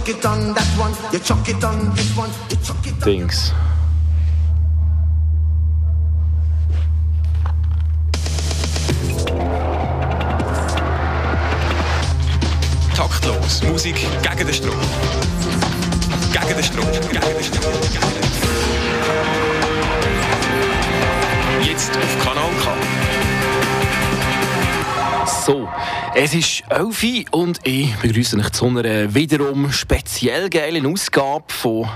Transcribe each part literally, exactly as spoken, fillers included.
chuck it on that one, you chuck it on this one, you chuck it on Dings. Taktlos, Musik gegen den Strom. Gegen den Strom, gegen den Strom, gegen den Strom. Jetzt auf Kanal K. So, es ist elf Uhr und ich begrüße euch zu einer wiederum speziell geilen Ausgabe von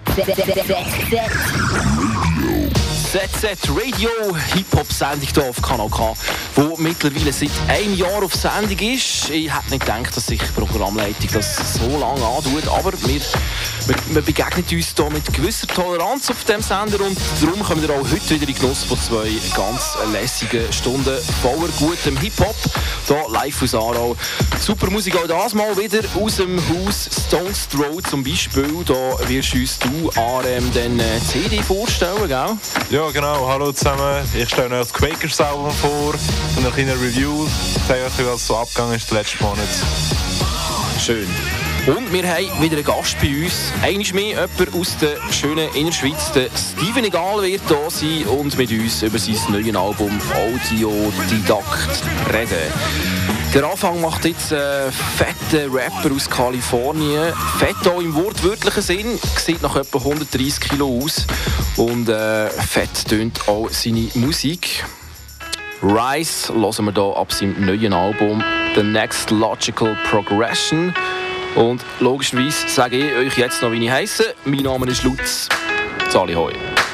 Z Z Radio, Hip-Hop-Sendung hier auf Kanal K, die mittlerweile seit einem Jahr auf Sendung ist. Ich hätte nicht gedacht, dass sich die Programmleitung das so lange antut, aber wir, wir, wir begegnen uns hier mit gewisser Toleranz auf diesem Sender und darum kommen wir auch heute wieder in Genuss von zwei ganz lässigen Stunden voller gutem Hip-Hop, hier live aus Aarau. Super Musik auch das mal wieder aus dem Haus Stones Throw zum Beispiel. Da wirst uns du, Arem, den C D vorstellen, gell? Ja, genau. Hallo zusammen. Ich stelle euch das Quakers Album vor. Und eine kleine Review. Ich zeige euch, was so abgegangen ist den letzten Monat. Schön. Und wir haben wieder einen Gast bei uns. Einmal mehr jemand aus der schönen Innerschweiz. Der Steven Egal wird hier sein und mit uns über sein neues Album Audiodidakt reden. Der Anfang macht jetzt ein fetter Rapper aus Kalifornien. Fett auch im wortwörtlichen Sinn. Sieht nach etwa hundertdreissig Kilo aus. Und äh, fett tönt auch seine Musik. Rise hören wir hier ab seinem neuen Album The Next Logical Progression. Und logischerweise sage ich euch jetzt noch, wie ich heisse. Mein Name ist Lutz. Zali hoi.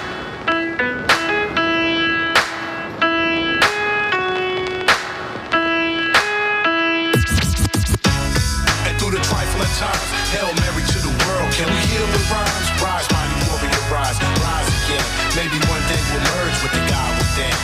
Hail Mary to the world, can we heal with rhymes? Rise, mighty warrior, rise, rise again. Maybe one day we'll merge with the God within.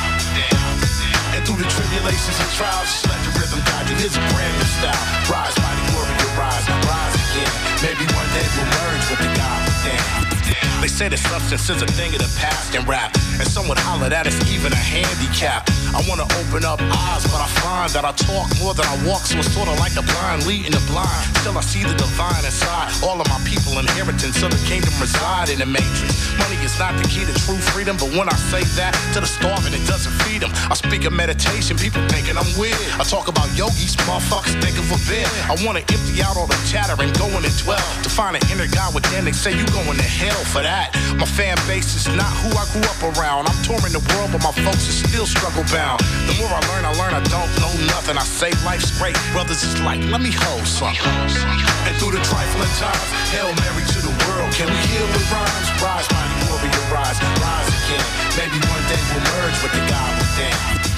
And through the tribulations and trials, just let the rhythm guide you. Here's a brand new style. Rise, mighty warrior, rise, rise again. Maybe one day we'll merge with the God within. They say that substance is a thing of the past in rap, and some would holler that it's even a handicap. I wanna open up eyes, but I find that I talk more than I walk, so it's sorta like the blind leading the blind. Still I see the divine inside. All of my people inheritance of the kingdom reside in the matrix. Money is not the key to true freedom, but when I say that to the starving, it doesn't feed them. I speak of meditation, people thinking I'm weird. I talk about yogis, motherfuckers think of a bed. I wanna empty out all the chatter and go in and dwell to find an inner God within. They say you going to hell for that. My fan base is not who I grew up around. I'm touring the world, but my folks are still struggle bound. The more I learn, I learn I don't know nothing. I say life's great, brothers is like, let me hold something. And through the trifling times, Hail Mary to the world, can we heal with rhymes? Rise, mighty warrior, rise, rise again. Maybe one day we'll merge with the God within.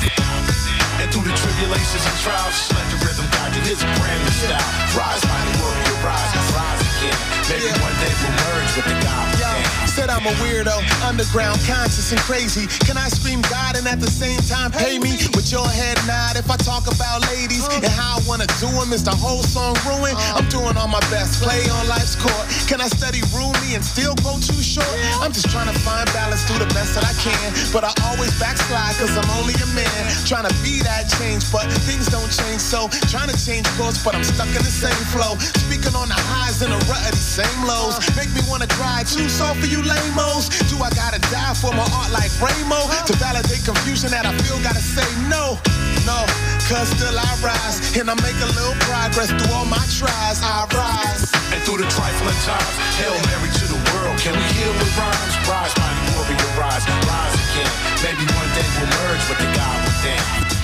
And through the tribulations and trials, just let the rhythm guide you. Here's a brand new style. Rise, mighty warrior, rise, rise again. Maybe one day we'll merge with the God within. Said I'm a weirdo, underground, conscious and crazy. Can I scream God and at the same time pay me? With your head nod if I talk about ladies and how I wanna do them, is the whole song ruined? I'm doing all my best, play on life's court. Can I study Rumi and still go too short? I'm just trying to find balance, do the best that I can, but I always backslide cause I'm only a man. Trying to be that change, but things don't change, so trying to change course, but I'm stuck in the same flow. Speaking on the highs and the rut of these same lows, make me wanna cry, too soft for you lame-os. Do I gotta die for my art like Ramo? To validate confusion that I feel, gotta say no, no. Cause still I rise, and I make a little progress through all my tries, I rise. And through the trifling times, Hail Mary to the world, can we heal with rhymes? Rise, mighty warrior, rise, rise again. Maybe one day we'll merge with the God within.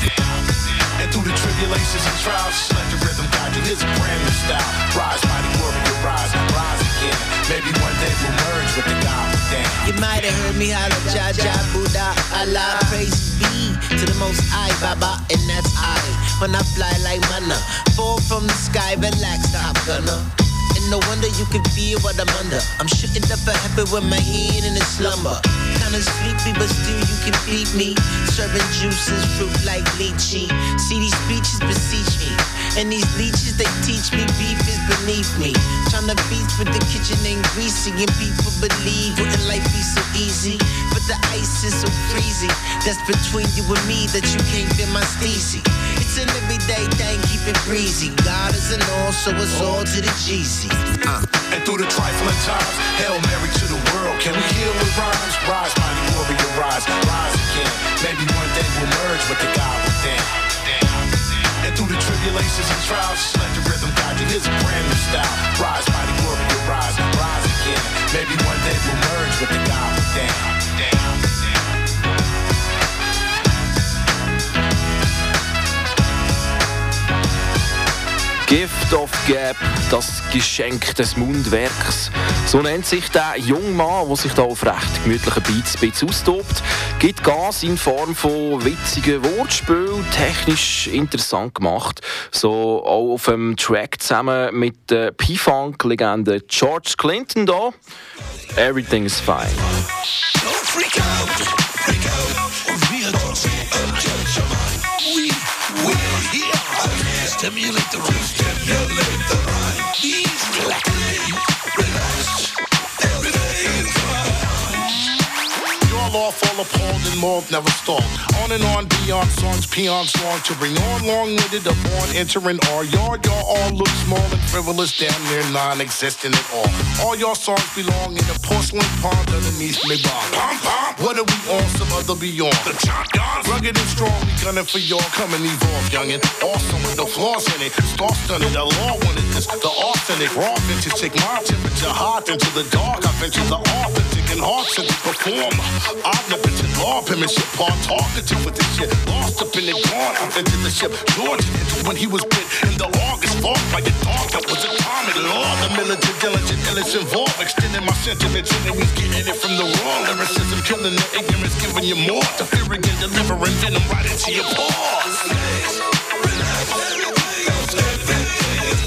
And through the tribulations and trials, just let the rhythm guide you. Here's a brand new style. Rise, mighty warrior, rise, rise again. Maybe one day we'll merge with the God within. You might have heard me holler, Jah Jah, Buddha, Allah, praise be to the most high, Baba, and that's I. When I fly like manna, fall from the sky, relax, top gunner. And no wonder you can feel what I'm under. I'm shooting up a heaven with my head in a slumber. Kinda sleepy, but still you can beat me. Serving juices, fruit like lychee. See these speeches beseech me, and these leeches they teach me beef is beneath me. Trying to beat with the kitchen ain't greasy, and people believe wouldn't life be so easy? But the ice is so freezy. That's between you and me that you can't feel my steezy. It's an everyday thing, keep it breezy. God is an all, so it's all to the G C. Uh. And through the trifling times, Hail Mary to the world. Can we heal with rhymes? Rise, mighty warrior, rise, rise again. Maybe one day we'll merge with the God within. And through the tribulations and trials, just let the rhythm guide you. Here's a brand new style. Rise, mighty warrior, rise, rise again. Maybe one day we'll merge with the God within. Gift of Gab, das Geschenk des Mundwerks. So nennt sich der junge Mann, der sich da auf recht gemütlichen Beats ein bisschen austobt. Gibt Gas in Form von witzigen Wortspielen, technisch interessant gemacht. So auch auf dem Track zusammen mit der P-Funk-Legende George Clinton da. Everything is fine. Freak out, freak out. Wir We will here. Stimulate the rhythm, stimulate the rhyme. Please relax, relax. Every day is fine. Y'all all fall appalled and mauled, never stalled. On and on, beyond songs, peons long to bring on, long-winded, upon entering our yard. Y'all all look small and frivolous, damn near non-existent at all. All y'all songs belong in a porcelain pond underneath me bomb. Pom pom. What are we on? Some other beyond. The champions. Rugged and strong, we gunning for y'all. Come and evolve, youngin'. Awesome with the flaws in it. Star stunning, the law wanted this. The authentic, raw vintage. Take my temperature hot into the dark. I venture the authentic and heart-centered performer. Omnipotent law, penmanship, part talkative with this shit. Lost up in the gone, I ventured the ship. George into when he was bit in the August fought by the dog. That was atomic law. The militant, diligent, illicit involved. Extending my sentiments, enemies getting it from the raw. Lyricism, killing the ignorance, giving you more. The fearing and delivering venom right into your paws. Relax, everything else, everything is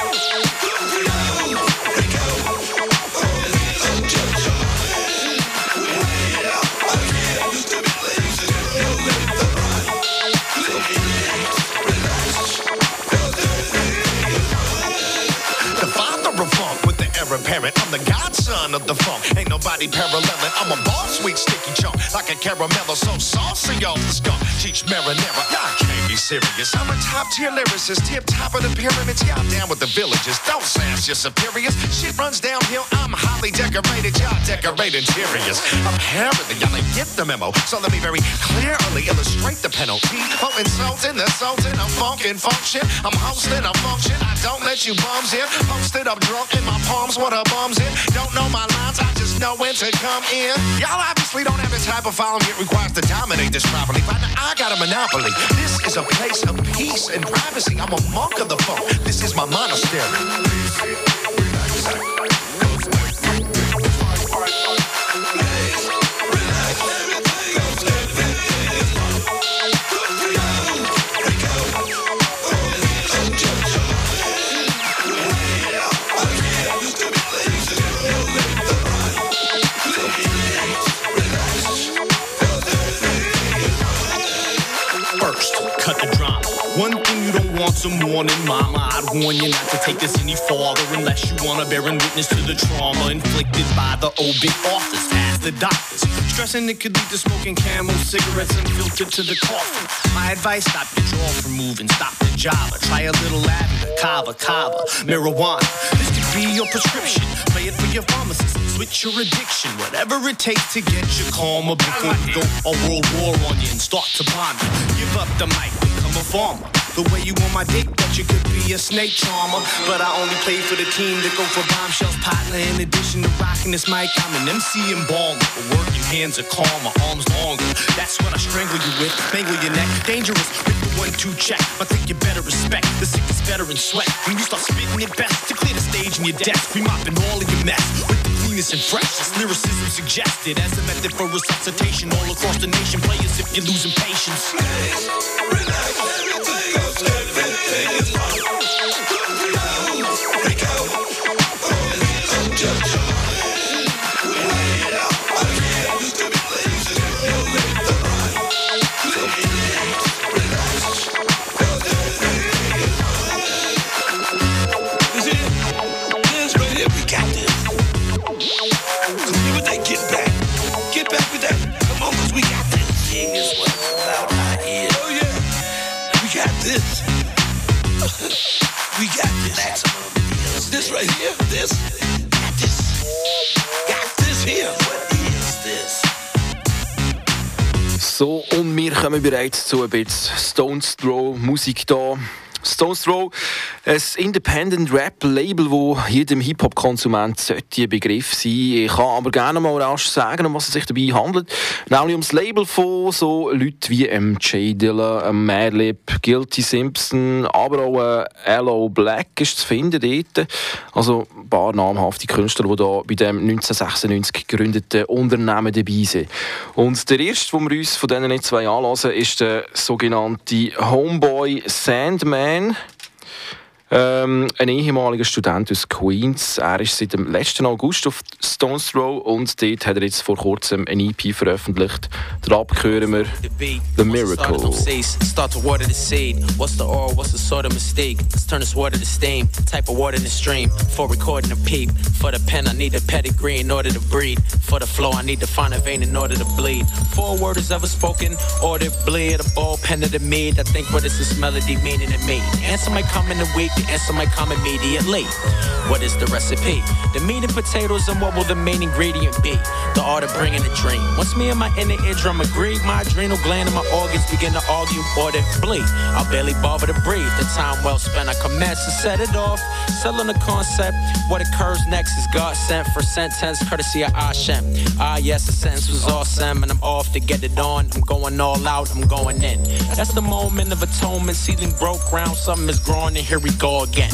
parent. I'm the godson of the funk. Ain't nobody paralleling. I'm a boss, sweet sticky chunk, like a caramello. So saucy off the skunk. Teach marinara. Y'all can't be serious. I'm a top tier lyricist, tip top of the pyramids. Y'all down with the villagers. Don't sass your superiors. Shit runs downhill. I'm highly decorated. Y'all decorate interiors. Apparently y'all ain't get the memo. So let me very clearly illustrate the penalty. Oh, insulting, assaulting, I'm funkin' function. I'm hosting a function. I don't let you bums in. Posted up drunk in my palms. What a bums in. Don't know my lines, I just know when to come in. Y'all obviously don't have the type of following it requires to dominate this properly. But I got a monopoly. This is a place of peace and privacy. I'm a monk of the funk. This is my monastery. One thing you don't want some warning, mama. I'd warn you not to take this any farther unless you want to bear in witness to the trauma inflicted by the obit authors. Ask the doctors, stressing it could lead to smoking Camel cigarettes and filtered to the coffin. My advice, stop your jaw from moving, stop the java. Try a little lavender, kava, kava, marijuana. This could be your prescription. Play it for your pharmacist. Switch your addiction, whatever it takes to get you calmer before we go a world war on you and start to bomb you. Give up the mic, become a farmer. The way you on my dick, that you could be a snake charmer. But I only play for the team that go for bombshells, partner. In addition to rocking this mic, I'm an M C and baller. But working hands are calmer, arms longer. That's what I strangle you with, mangle your neck. Dangerous with the one two check. I think you better respect the sickest veteran sweat. When you start spitting your best to clear the stage in your desk, we mopping all of your mess with the cleanest and freshest lyricism suggested as a method for resuscitation all across the nation. Play as if you're losing patience. Relax, everything else, everything is fine. Freak out, I'm just this right here, this, got this, got this here. What is this? So, und wir kommen bereits zu ein bisschen Stones Throw Musik da. Stones Throw, ein Independent-Rap-Label, wo jedem Hip-Hop-Konsument ein Begriff sein sollte. Ich kann aber gerne mal rasch sagen, um was es sich dabei handelt. Nämlich ums Label von so Leuten wie M J Dilla, Madlib, Guilty Simpson, aber auch äh, L O Black ist zu finden dort. Also ein paar namhafte Künstler, die da bei dem neunzehnhundertsechsundneunzig gegründeten Unternehmen dabei sind. Und der erste, den wir uns von diesen zwei anhören, ist der sogenannte Homeboy Sandman. Ähm, ein ehemaliger Student aus Queens. Er ist seit dem letzten August auf Stones Throw und dort hat er jetzt vor kurzem ein E P veröffentlicht. Darauf hören wir The Miracle. Start to water the seed. What's the oil? What's the sort of mistake? Let's turn this water to steam. Type of water in the stream. For recording a peep. For the pen, I need a pedigree in order to breed. For the flow, I need to find a vein in order to bleed. Four word is ever spoken, or to bleed. A ball pen to the mead. I think what is this melody meaning to me? Answer might come in a week. The answer might come immediately. What is the recipe? The meat and potatoes, and what will the main ingredient be? The art of bringing a dream. Once me and my inner eardrum agree, my adrenal gland and my organs begin to argue or to bleed. I'll barely bother to breathe. The time well spent, I commence to set it off. Selling the concept. What occurs next is God sent for sentence, courtesy of Hashem. Ah, yes, the sentence was awesome, and I'm off to get it on. I'm going all out, I'm going in. That's the moment of atonement. Ceiling broke ground, something is growing, and here we go again.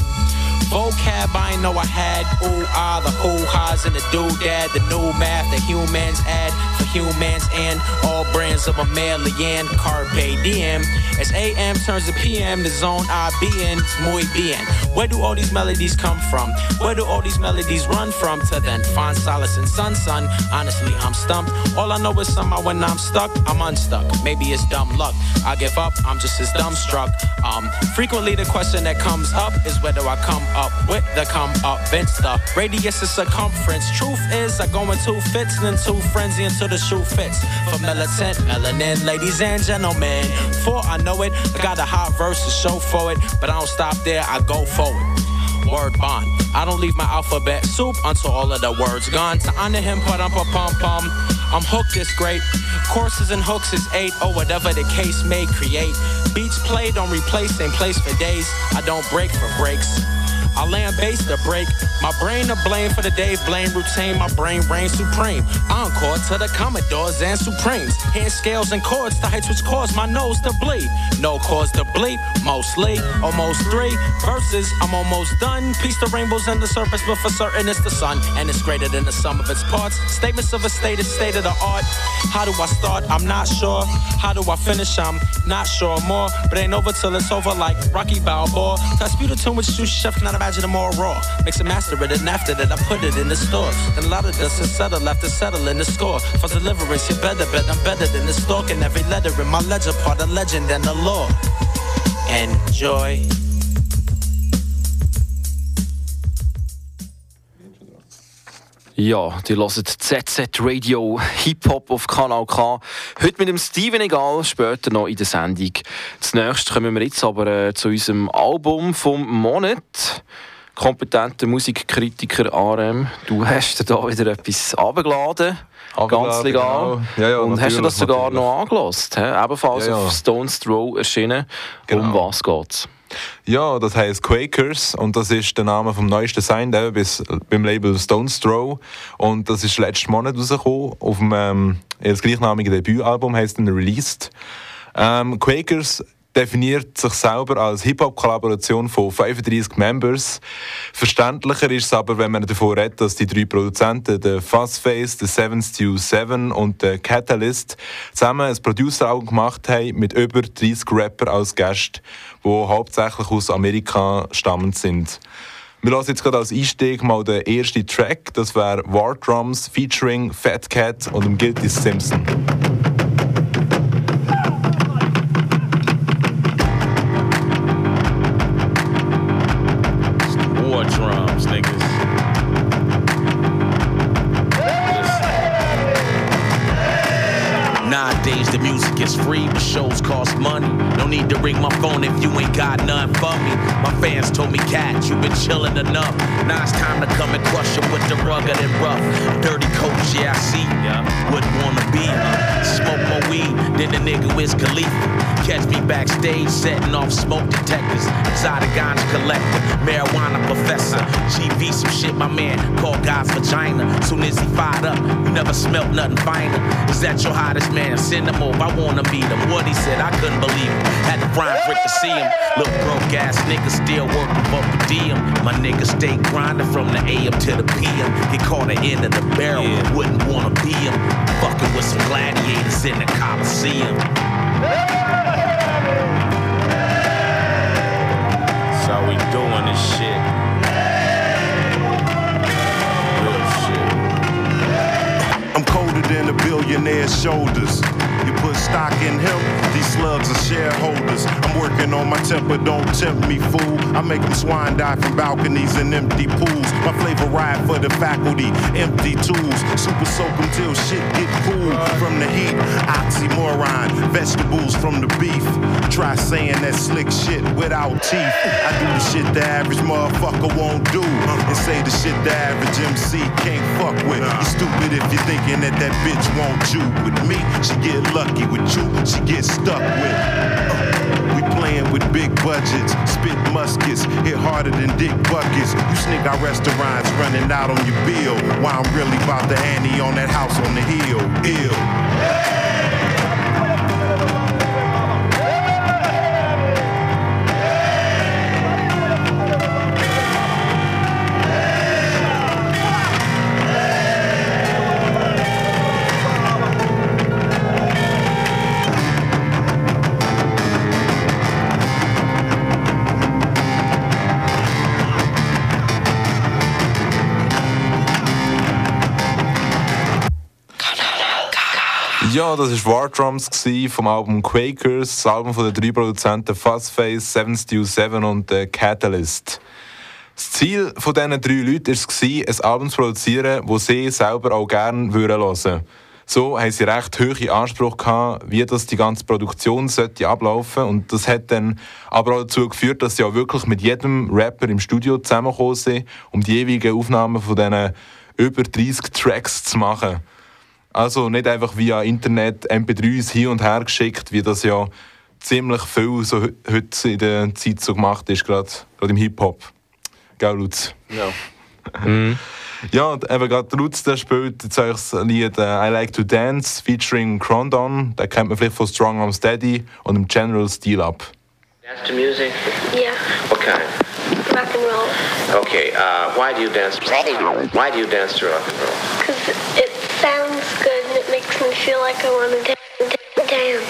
Vocab I know I had, ooh ah, the hoo-ha's and the doodad, the new math, the humans add for humans and all brands of mammalian, carpe diem. As A M turns to P M, the zone I be in, it's muy bien. Where do all these melodies come from? Where do all these melodies run from? To then find solace in sun, sun. Honestly, I'm stumped. All I know is somehow when I'm stuck, I'm unstuck. Maybe it's dumb luck. I give up, I'm just as dumbstruck. Um, frequently the question that comes up is where do I come up with the come up bench the radius of circumference. Truth is I go in two fits and then two frenzy until the shoe fits. For militant melanin, ladies and gentlemen, for I know it, I got a hot verse to show for it, but I don't stop there, I go forward. Word bond. I don't leave my alphabet soup until all of the words gone. To honor him, put up a pum pum. I'm hooked, it's great. Courses and hooks is eight, or whatever the case may create. Beats played, don't replace, same place for days. I don't break for breaks. I land base to break. My brain to blame for the Dave Blame routine. My brain reigns supreme. Encore to the Commodores and Supremes. Hand scales and chords, the heights which cause my nose to bleed. No cause to bleed, mostly, almost three verses. I'm almost done. Piece the rainbows and the surface, but for certain it's the sun. And it's greater than the sum of its parts. Statements of a state is state of the art. How do I start? I'm not sure. How do I finish? I'm not sure more. But ain't over till it's over like Rocky Balboa. Dispute a tune with sushi chef, cannot imagine it more raw. Mix and master it, and after that I put it in the stores. And a lot of dust is settled after settling the score. For deliverance, you better bet I'm better than the stalk. And every letter in my ledger part of legend and the law. Enjoy. Ja, die hören Z Z Radio Hip-Hop auf Kanal K. Heute mit dem Steven Egal, später noch in der Sendung. Zunächst kommen wir jetzt aber äh, zu unserem Album vom Monat. Kompetenter Musikkritiker A R M, du hast dir da wieder etwas runtergeladen. Ganz legal. Genau. Ja, ja, und hast du das sogar natürlich noch angehört? Ebenfalls ja, ja. auf Stones Throw erschienen. Genau. Um was geht's? Ja, das heisst Quakers und das ist der Name vom neuesten Sign der bis beim Label Stones Throw und das ist letzten Monat rausgekommen auf dem ähm, das gleichnamige Debütalbum, heisst dann Released. Ähm, Quakers definiert sich selber als Hip-Hop-Kollaboration von fünfunddreissig Members. Verständlicher ist es aber, wenn man davon redet, dass die drei Produzenten, der Fuzzface, der Seven Stew Seven und der Catalyst, zusammen ein Producer-Album gemacht haben mit über dreißig Rapper als Gäste, die hauptsächlich aus Amerika stammend sind. Wir hören jetzt gerade als Einstieg mal den ersten Track, das wäre War Drums featuring Fat Cat und dem Guilty Simpson. Drums, niggas. Nowadays the music it's free, but shows cost money. No need to ring my phone if you ain't got nothing for me. My fans told me, Cat, you been chillin' enough. Now it's time to come and crush it with the rugged and rough. Dirty coach, yeah, I see. Yeah. Wouldn't wanna be. Smoke more weed than the nigga Wiz Khalifa. Catch me backstage setting off smoke detectors. Inside a ganja collector, marijuana professor. G V some shit, my man, called God's vagina. Soon as he fired up, you never smelt nothing finer. Is that your hottest man? Send him over, I wanna meet him. What he said, I couldn't believe him. Had to Brian Frick to see him. Little broke ass nigga still working for per diem. My nigga stay grinding from the A M to the P M. Get caught at the end of the barrel, yeah. Wouldn't wanna be him. Fucking with some gladiators in the Coliseum. That's how we doing this shit. Real shit. I'm colder than a billionaire's shoulders. You put stock in him, these slugs are shareholders. I'm working on my temper, don't tempt me, fool. I make them swine die from balconies and empty pools. My flavor ride for the faculty, empty tools. Super soak them till shit get cool. From the heat, oxymoron, vegetables from the beef. Try saying that slick shit without teeth. I do the shit the average motherfucker won't do. And say the shit the average M C can't fuck with. You stupid if you're thinking that that bitch won't you. With me, she get lucky. With you, she gets stuck with. Uh, we playing with big budgets, spit muskets, hit harder than dick buckets. You sneak our restaurants running out on your bill, while I'm really about to Annie on that house on the hill. Ill. Ja, das war War Drums vom Album Quakers, das Album von den drei Produzenten Fuzzface, Seven Stew Seven und äh, Catalyst. Das Ziel von diesen drei Leuten war, ein Album zu produzieren, das sie selber auch gerne hören würden. So haben sie recht hohe Ansprüche gehabt, wie das die ganze Produktion sollte ablaufen. Und das hat dann aber auch dazu geführt, dass sie auch wirklich mit jedem Rapper im Studio zusammengekommen sind, um die jeweiligen Aufnahmen von diesen über dreissig Tracks zu machen. Also nicht einfach via Internet M P drei s hin und her geschickt, wie das ja ziemlich viel so heute in der Zeit so gemacht ist, gerade im Hip-Hop. Gell, Lutz? Ja. Mhm. Ja, und eben gerade Lutz, der spielt jetzt euch das Lied uh, I Like to Dance featuring Crondon. Den kennt man vielleicht von Strong Arm Steady und dem General Steel Up. Dance to music? Yeah. What kind? Rock and roll. Okay, uh, why do you dance? Why do you dance to rock and roll? Because it sounds good and it makes me feel like I want to dance.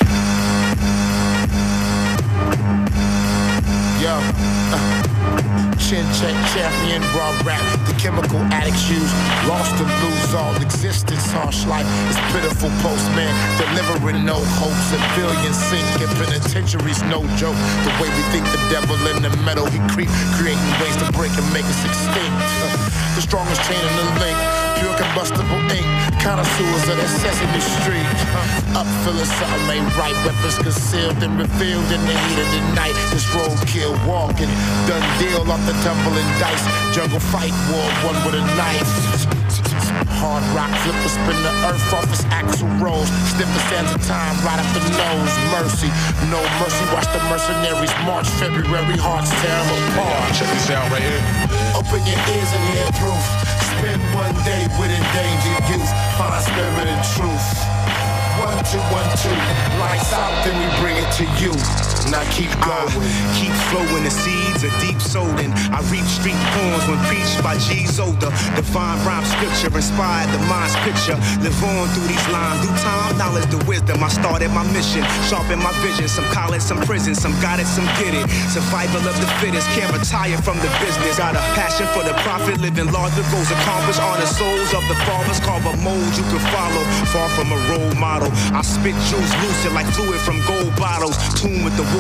Yo, uh, chin check champion, raw rap. The chemical addicts use, lost to lose all existence. Harsh life is pitiful postman, delivering no hopes. And billions sink in penitentiaries, no joke. The way we think the devil in the metal, he creep, creating ways to break and make us extinct. Uh, the strongest chain in the link, pure combustible ink. Connoisseurs of the Sesame Street. Uh, up feeling something ain't right. Weapons concealed and revealed in the heat of the night. This roadkill walking, done deal off the tumbling dice. Jungle fight, war won with a knife. Hard rock flipper, spin the earth off its axle rolls. Sniffer sands of time right up the nose. Mercy, no mercy. Watch the mercenaries march. February hearts tear them apart. Check this out right here. Open your ears and hear proof. Spend one day with endangered youth. Find spirit and truth. One, two, one, two. Lights out, then we bring it to you. Now keep going. Uh, keep flowing the seeds of deep sowing. I reap street poems when preached by G's older. Divine rhyme scripture inspired the mind's picture. Live on through these lines. Through time, knowledge, the wisdom. I started my mission. Sharpen my vision. Some college, some prison. Some got it, some get it. Survival of the fittest. Can't retire from the business. Got a passion for the profit. Living large with goals accomplished. On the souls of the fathers. Carve a mold you can follow. Far from a role model. I spit juice lucid like fluid from gold bottles. Tune with the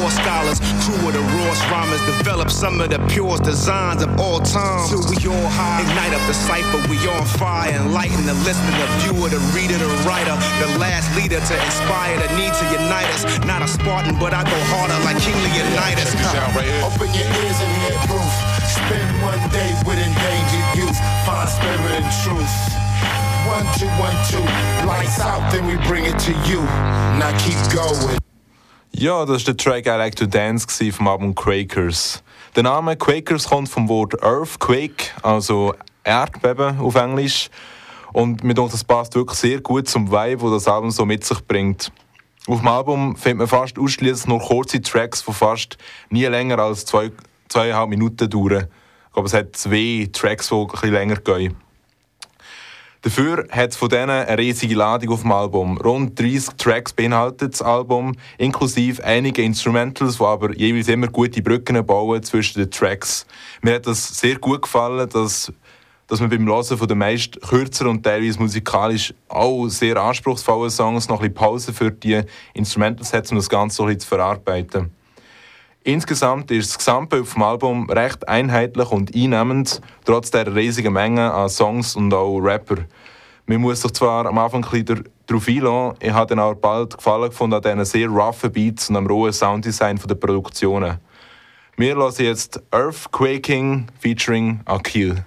war scholars, crew of the rawest rhymers, develop some of the purest designs of all time. Till we all high, ignite up the cipher, we on fire, enlighten the listener, the viewer, the reader, the writer, the last leader to inspire the need to unite us. Not a Spartan, but I go harder like King Leonidas. Open your ears and hear proof. Spend one day with endangered youth. Find spirit and truth. One, two, one, two. Lights out, then we bring it to you. Now keep going. Ja, das war der Track I Like to Dance vom Album Quakers. Der Name Quakers kommt vom Wort Earthquake, also Erdbeben auf Englisch. Und mir denke, das passt wirklich sehr gut zum Vibe, das das Album so mit sich bringt. Auf dem Album findet man fast ausschließlich nur kurze Tracks, die fast nie länger als zwei, zweieinhalb Minuten dauern. Ich glaube, es hat zwei Tracks, die ein bisschen länger gehen. Dafür hat es von denen eine riesige Ladung auf dem Album. Rund dreissig Tracks beinhaltet das Album, inklusive einige Instrumentals, die aber jeweils immer gute Brücken bauen zwischen den Tracks. Mir hat das sehr gut gefallen, dass, dass man beim Hören von den meist kürzeren und teilweise musikalisch auch sehr anspruchsvollen Songs noch ein bisschen Pause für die Instrumentals hat, um das Ganze so ein bisschen zu verarbeiten. Insgesamt ist das Gesamtbild vom Album recht einheitlich und einnehmend, trotz der riesigen Menge an Songs und auch Rapper. Man muss sich zwar am Anfang ein bisschen darauf einlassen, ich habe dann auch bald Gefallen gefunden an diesen sehr roughen Beats und am rohen Sounddesign der Produktionen. Wir hören jetzt Earthquaking featuring Akil.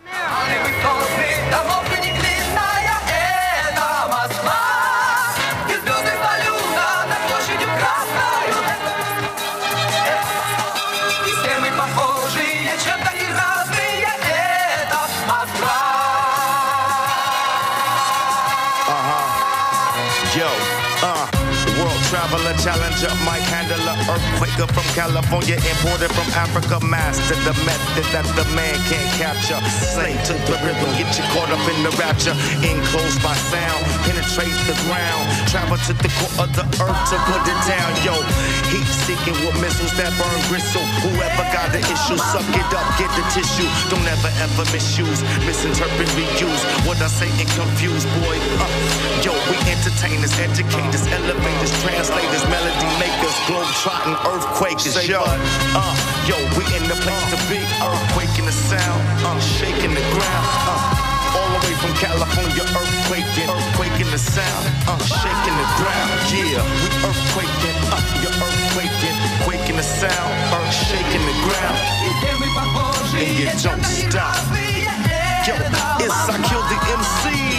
Traveler, challenger, Mike Handler, earthquaker from California, imported from Africa, master the method that the man can't capture. Slave to the rhythm, get you caught up in the rapture. Enclosed by sound, penetrate the ground. Travel to the core of the earth to put it down. Yo, heat seeking with missiles that burn gristle. Whoever got the issue, suck it up, get the tissue. Don't ever ever misuse, misinterpret, reuse what I say and confuse, boy. Uh, yo, we entertainers, educators, elevators, translators, melody makers, globe trotting, earthquakers. Yo, uh, yo, we in the place to be. Earthquake in the sound, uh, shaking the ground. Uh, all the way from California, earthquaking, earthquaking the sound, uh, shaking the ground. Yeah, we earthquaking, uh, you're earthquaking, quaking the sound, earth shaking the ground. And you don't stop. Yo, it's I Killed the M C.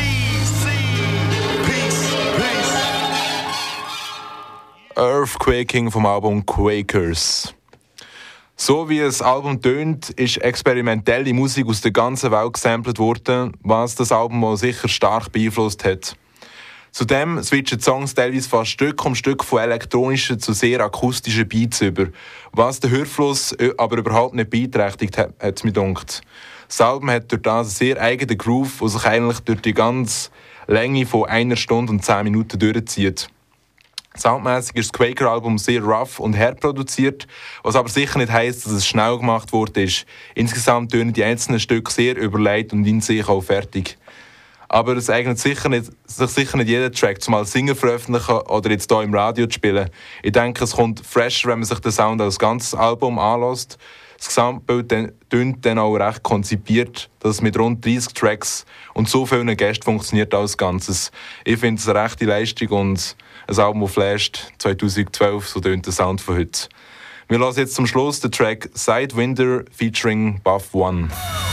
Earthquaking vom Album Quakers. So wie das Album tönt, ist experimentelle Musik aus der ganzen Welt gesampelt worden, was das Album auch sicher stark beeinflusst hat. Zudem switchen die Songs teilweise fast Stück um Stück von elektronischen zu sehr akustischen Beats über, was den Hörfluss aber überhaupt nicht beeinträchtigt hat, hat es mir gedacht. Das Album hat durch das einen sehr eigenen Groove, der sich eigentlich durch die ganze Länge von einer Stunde und zehn Minuten durchzieht. Soundmäßig ist das Quaker-Album sehr rough und hart produziert, was aber sicher nicht heisst, dass es schnell gemacht wurde. Insgesamt tönen die einzelnen Stücke sehr überlegt und in sich auch fertig. Aber es eignet sicher nicht, sich sicher nicht jeder Track, zum als Singer veröffentlichen oder jetzt hier im Radio zu spielen. Ich denke, es kommt fresher, wenn man sich den Sound als ganzes Album anlässt. Das Gesamtbild tönt dann auch recht konzipiert, dass es mit rund dreissig Tracks und so vielen Gästen funktioniert als Ganzes. Ich finde es eine rechte Leistung und ein Album, das flasht, zweitausendzwölf, so tönt der Sound von heute. Wir hören jetzt zum Schluss den Track Sidewinder featuring Buff One.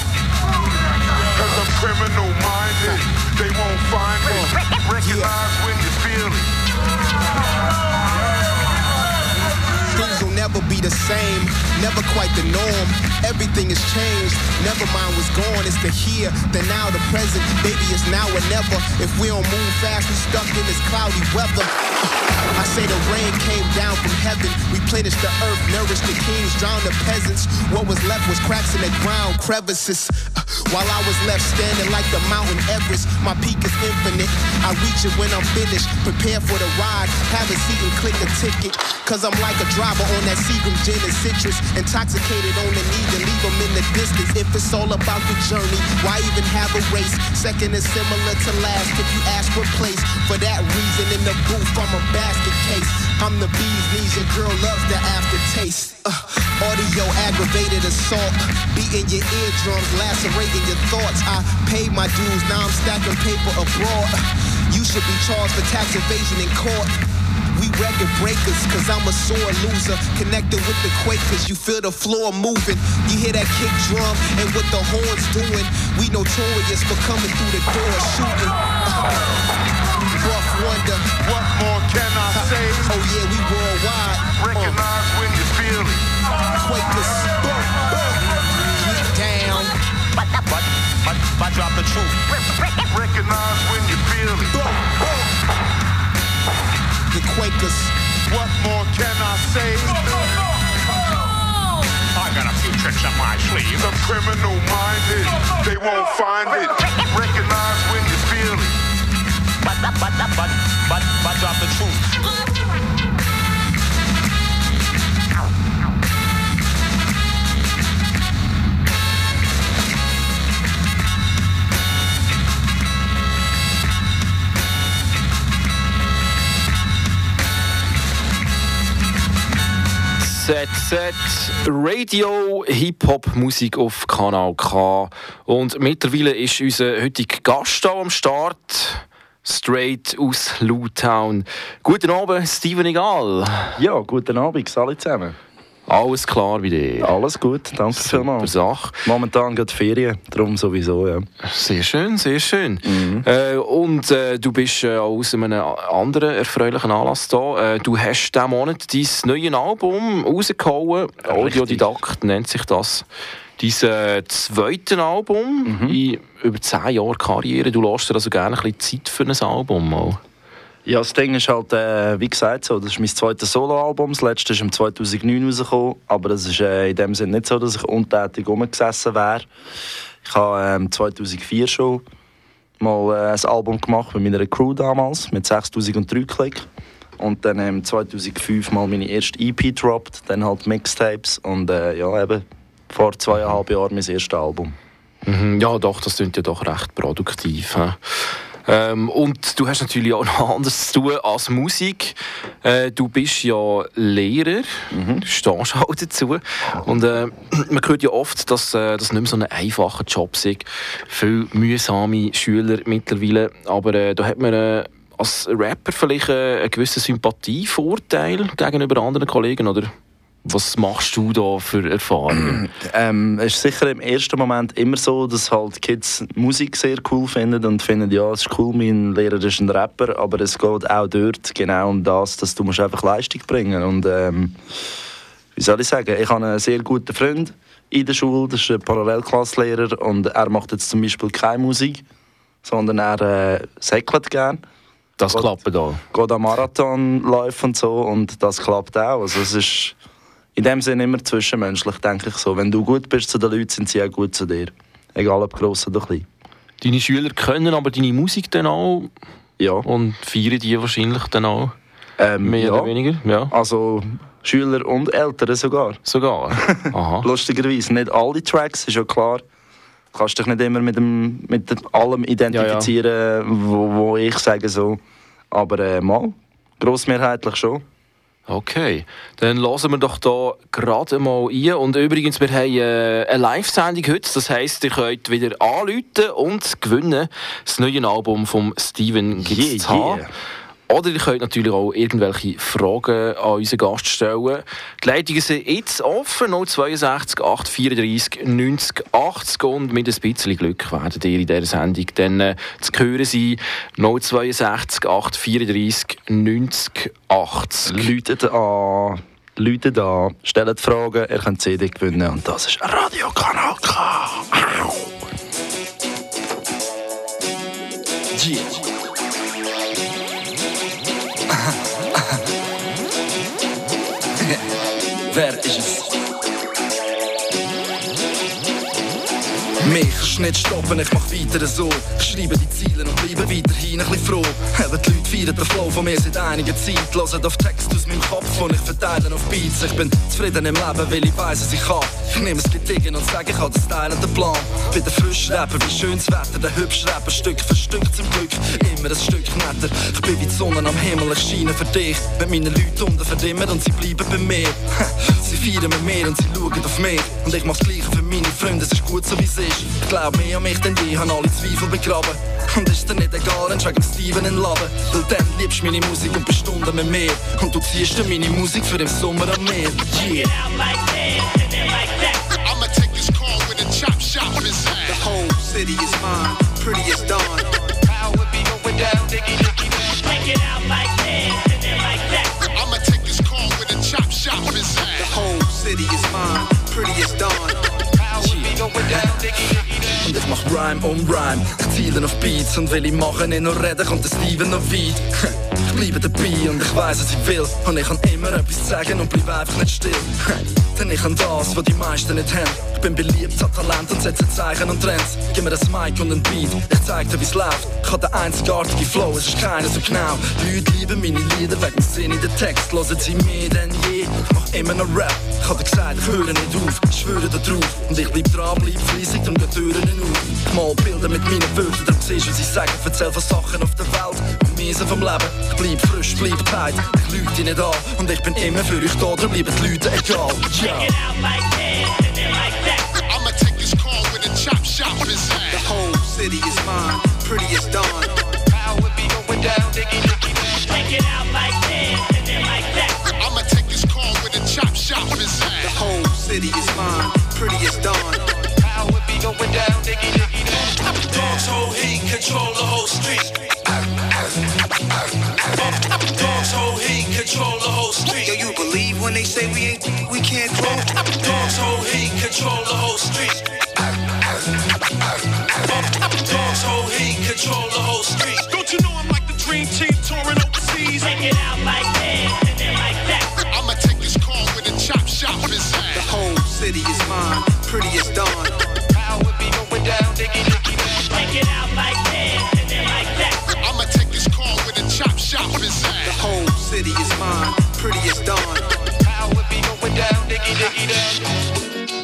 Things will never be the same, never quite the norm. Everything has changed, never mind what's gone. It's the here, the now, the present. Baby, it's now or never. If we don't move fast, we stuck in this cloudy weather. I say the rain came down from heaven, replenished the earth, nourished the kings, drowned the peasants. What was left was cracks in the ground, crevices. While I was left standing like the mountain Everest, my peak is infinite. I reach it when I'm finished, prepare for the ride, have a seat and click a ticket. Cause I'm like a driver on that Seagram gin and citrus, intoxicated on the need to leave them in the distance. If it's all about the journey, why even have a race? Second is similar to last if you ask what place. For that reason in the booth I'm a basket case. I'm the bee's knees, your girl loves the aftertaste. Uh, audio aggravated assault, beating your eardrums, lacerating your thoughts. I paid my dues, now I'm stacking paper abroad. You should be charged for tax evasion in court. We record breakers, cause I'm a sore loser. Connected with the Quakers, you feel the floor moving. You hear that kick drum and what the horns doing. We notorious for coming through the door shooting. Uh, rough wonder, what more can I say? Oh yeah, we worldwide. Recognize uh. when you feel it. Quakers, boom, boom. Get down. But, but, but, but drop the truth. Recognize when you feel it. Boom, boom. The Quakers. What more can I say? I got a few tricks up my sleeve. The criminal minded, they won't find it. Recognize when you feel it. But, but, but, but, but, but drop the truth. Z Z Radio Hip-Hop-Musik auf Kanal K. Und mittlerweile ist unser heutiger Gast hier am Start. Straight aus Lutown. Guten Abend, Steven Egal. Ja, guten Abend, alle zusammen. Alles klar bei dir? Alles gut, danke vielmals. Sache. Momentan geht Ferien, darum sowieso, ja. Sehr schön, sehr schön. Mhm. Äh, und äh, du bist äh, aus einem anderen erfreulichen Anlass da. Äh, du hast diesen Monat dein neues Album rausgehauen. Audiodidakt nennt sich das. Dein äh, zweites Album mhm. in über zehn Jahren Karriere. Du lässt dir also gerne ein bisschen Zeit für ein Album mal. Ja, das Ding ist halt, äh, wie gesagt, so, das ist mein zweites Soloalbum. Das letzte ist im zweitausendneun rausgekommen. Aber das ist äh, in dem Sinne nicht so, dass ich untätig rumgesessen wäre. Ich habe ähm, zweitausendvier schon mal äh, ein Album gemacht mit meiner Crew damals, mit sechstausenddrei Klick. Und dann ähm, zweitausendfünf mal meine erste E P gedroppt, dann halt Mixtapes. Und äh, ja, eben vor zweieinhalb Jahren mein erstes Album. Mhm, ja, doch, das klingt ja doch recht produktiv. He? Ähm, und du hast natürlich auch noch anderes zu tun als Musik. Äh, du bist ja Lehrer, mhm. du stehst auch dazu. Und äh, man hört ja oft, dass äh, das nicht mehr so ein einfacher Job ist. Viele mühsame Schüler mittlerweile. Aber äh, da hat man äh, als Rapper vielleicht äh, einen gewissen Sympathievorteil gegenüber anderen Kollegen, oder? Was machst du da für Erfahrungen? ähm, es ist sicher im ersten Moment immer so, dass halt Kids Musik sehr cool finden und finden, ja, es ist cool, mein Lehrer ist ein Rapper, aber es geht auch dort genau um das, dass du musst einfach Leistung bringen musst. Und ähm, wie soll ich sagen, ich habe einen sehr guten Freund in der Schule, das ist ein Parallelklasslehrer und er macht jetzt zum Beispiel keine Musik, sondern er äh, säckelt gerne. Das geht, klappt da. Geht an Marathonläufe und so und das klappt auch. Also es ist in dem Sinne immer zwischenmenschlich, denke ich so. Wenn du gut bist zu den Leuten, sind sie auch gut zu dir. Egal ob gross oder klein. Deine Schüler können aber deine Musik dann auch? Ja. Und feiern die wahrscheinlich dann auch? Ähm, Mehr ja. oder weniger? Ja. Also Schüler und Eltern sogar. Sogar? Aha. Lustigerweise. Nicht alle Tracks, ist ja klar. Du kannst dich nicht immer mit, dem, mit allem identifizieren, ja, ja. Wo, wo ich sage so. Aber äh, mal, grossmehrheitlich schon. Okay, dann hören wir doch hier gerade mal rein. Und übrigens, wir haben äh, eine Live-Sendung heute. Das heisst, ihr könnt wieder anrufen und gewinnen. Das neue Album von Steven gibt's zu haben. Oder ihr könnt natürlich auch irgendwelche Fragen an unseren Gast stellen. Die Leitungen sind jetzt offen, null zwei sechs acht vier drei neunzig achtzig. Und mit ein bisschen Glück werdet ihr in dieser Sendung dann äh, zu hören sein. null zwei sechs acht vier drei neunzig achtzig. Läutet an, läutet an, stellt Fragen, ihr könnt C D gewinnen. Und das ist Radio Kanal K. Yeah. Wer ist es? Mich kannst du nicht stoppen, ich mach weiter so. Ich schreibe die Ziele und bleibe weiterhin ein bisschen froh. Eben die Leute feiern den Flow von mir seit einiger Zeit. Hören auf Text aus meinem Kopf und ich verteile auf Beats. Ich bin zufrieden im Leben, weil ich weiss, was ich kann. Ich nehme es Getigen und sage, ich habe den Style und den Plan. Bin der Frischrapper, wie schönes Wetter, der hübsche Rapper, Stück für Stück zum Glück, immer ein Stück netter. Ich bin wie die Sonne am Himmel, ich scheine für dich. Mit meinen Leuten unten verdimmen und sie bleiben bei mir. Sie feiern mit mir und sie schauen auf mich. Und ich mach's Gleiche für meine Freunde, es ist gut so wie es ist. Ich glaub mehr an mich denn je, habe alle Zweifel begraben. Und ist dir nicht egal, dann schau Steven in den Laden. Weil dann liebst du meine Musik und bist Stunden mit mir. Und du ziehst dir meine Musik für den Sommer am Meer. Yeah. I'ma take this call with a chop shop inside. The whole city is mine, pretty as dawn. How it be going down, diggy, diggy, diggy. Take it out like this, and then like that. I'ma take this call with a chop shop inside. The whole city is mine, pretty as dawn. How it be going down, diggy, diggy, diggy. Und ich mach Rhyme um Rhyme, ich ziele auf Beats. Und will ich machen, nicht nur reden, kommt der Steven noch weit. Ich bleibe dabei und ich weiss, was ich will. Und ich kann immer etwas sagen und bleib einfach nicht still. Denn ich kann das, was die meisten nicht haben. Ich bin beliebt, hab Talent und setze Zeichen und Trends. Gib mir das Mic und ein Beat, ich zeig dir, wie's läuft. Ich hab den einzigartigen Flow, es ist keiner so genau. Die Leute lieben meine Lieder wegen Sinn in den Text. Hören sie mehr denn je, ich mach immer noch Rap. Ich hab dir gesagt, ich höre nicht auf, ich schwöre da drauf. Und ich bleib dran, bleib fleissig und geh Türen auf. Ich mal Bilder mit meinen Bildern, darum siehst du, was ich sage. Erzähl von Sachen auf der Welt und Miesen vom Leben. Ich bleib frisch, bleib tight, ich lüge dich nicht an. Und ich bin immer für euch da, darum bleiben die Leute egal. Ja. I'ma take this call with a chop shop inside. The whole city is mine, pretty as dawn. How it be going down, diggy, diggy, diggy. Take it out like this, and then like that. I'ma take this call with a chop shop inside. The whole city is mine, pretty as dawn. How it be going down, diggy, diggy, diggy. Dogs hold heat, control the whole street. Dogs hold heat, control the whole street. Yo, you believe when they say we ain't, we can't grow? Dogs hold heat, control the whole street. Dogs hold heat, control the whole street. Don't you know I'm like the dream team touring overseas? Take it out like this, and then like that. I'ma take this call with a chop shop inside. The whole city is mine, pretty as dawn. How it be going down, diggy, diggy, diggy. Take it out like this, and then like that. I'ma take this call with a chop shop inside. The whole city is mine, pretty as dawn. How it be going down, diggy, diggy, diggy.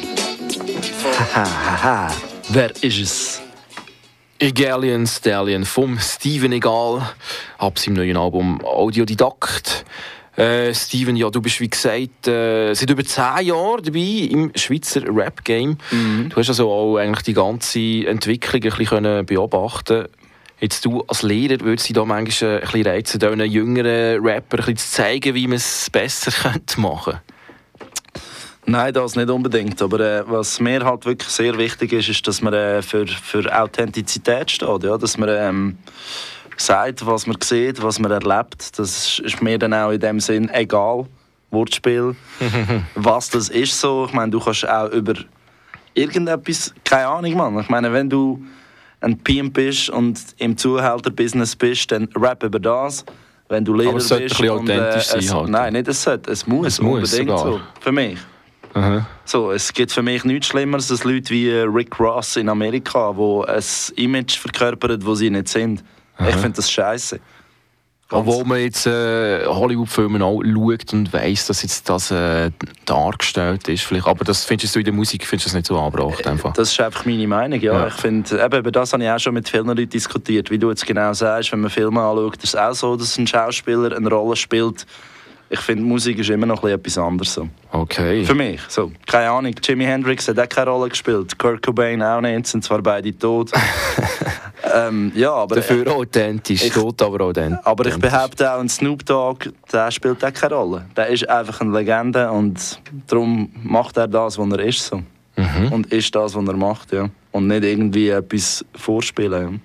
Hahaha, wer ist es? Egalian Stallion vom Steven Egal ab seinem neuen Album Audiodidakt. Äh, Steven, ja, du bist wie gesagt äh, seit über zehn Jahren dabei im Schweizer Rap-Game. Mhm. Du hast also auch eigentlich die ganze Entwicklung ein bisschen beobachten. Jetzt du als Lehrer würdest du da manchmal ein bisschen reizen, diesen jüngeren Rapper ein bisschen zu zeigen, wie man es besser machen könnte? Nein, das nicht unbedingt. Aber äh, was mir halt wirklich sehr wichtig ist, ist, dass man äh, für, für Authentizität steht. Ja? Dass man ähm, sagt, was man sieht, was man erlebt. Das ist mir dann auch in dem Sinn egal, Wortspiel, was das ist so. Ich meine, du kannst auch über irgendetwas, keine Ahnung, Mann. Ich meine, wenn du ein Pimp bist und im Zuhälterbusiness bist, dann rap über das. Wenn du Lehrer bist. Aber es sollte und, ein bisschen authentisch äh, es, sein. Halt. Nein, nicht es sollte. Es muss, es muss unbedingt sogar. so. Für mich. Aha. So, es gibt für mich nichts Schlimmeres als Leute wie Rick Ross in Amerika, die ein Image verkörpern, das sie nicht sind. Aha. Ich finde das scheiße. Obwohl man jetzt äh, Hollywood-Filme auch schaut und weiss, dass jetzt das äh, dargestellt ist. Vielleicht. Aber das findest du in der Musik findest du das nicht so angebracht? Einfach. Das ist einfach meine Meinung. Ja. Ja. Ich finde, eben, über das habe ich auch schon mit vielen Leuten diskutiert. Wie du jetzt genau sagst, wenn man Filme anschaut, ist es auch so, dass ein Schauspieler eine Rolle spielt. Ich finde, Musik ist immer noch etwas anderes. So. Okay. Für mich. So. Keine Ahnung, Jimi Hendrix hat auch keine Rolle gespielt. Kurt Cobain auch nicht, sind zwar beide tot. ähm, ja, aber, Dafür authentisch, ich, tot aber authentisch. Aber ich behaupte auch, ein Snoop Dogg, der spielt auch keine Rolle. Der ist einfach eine Legende und darum macht er das, was er ist. So. Mhm. Und ist das, was er macht. Ja. Und nicht irgendwie etwas vorspielen.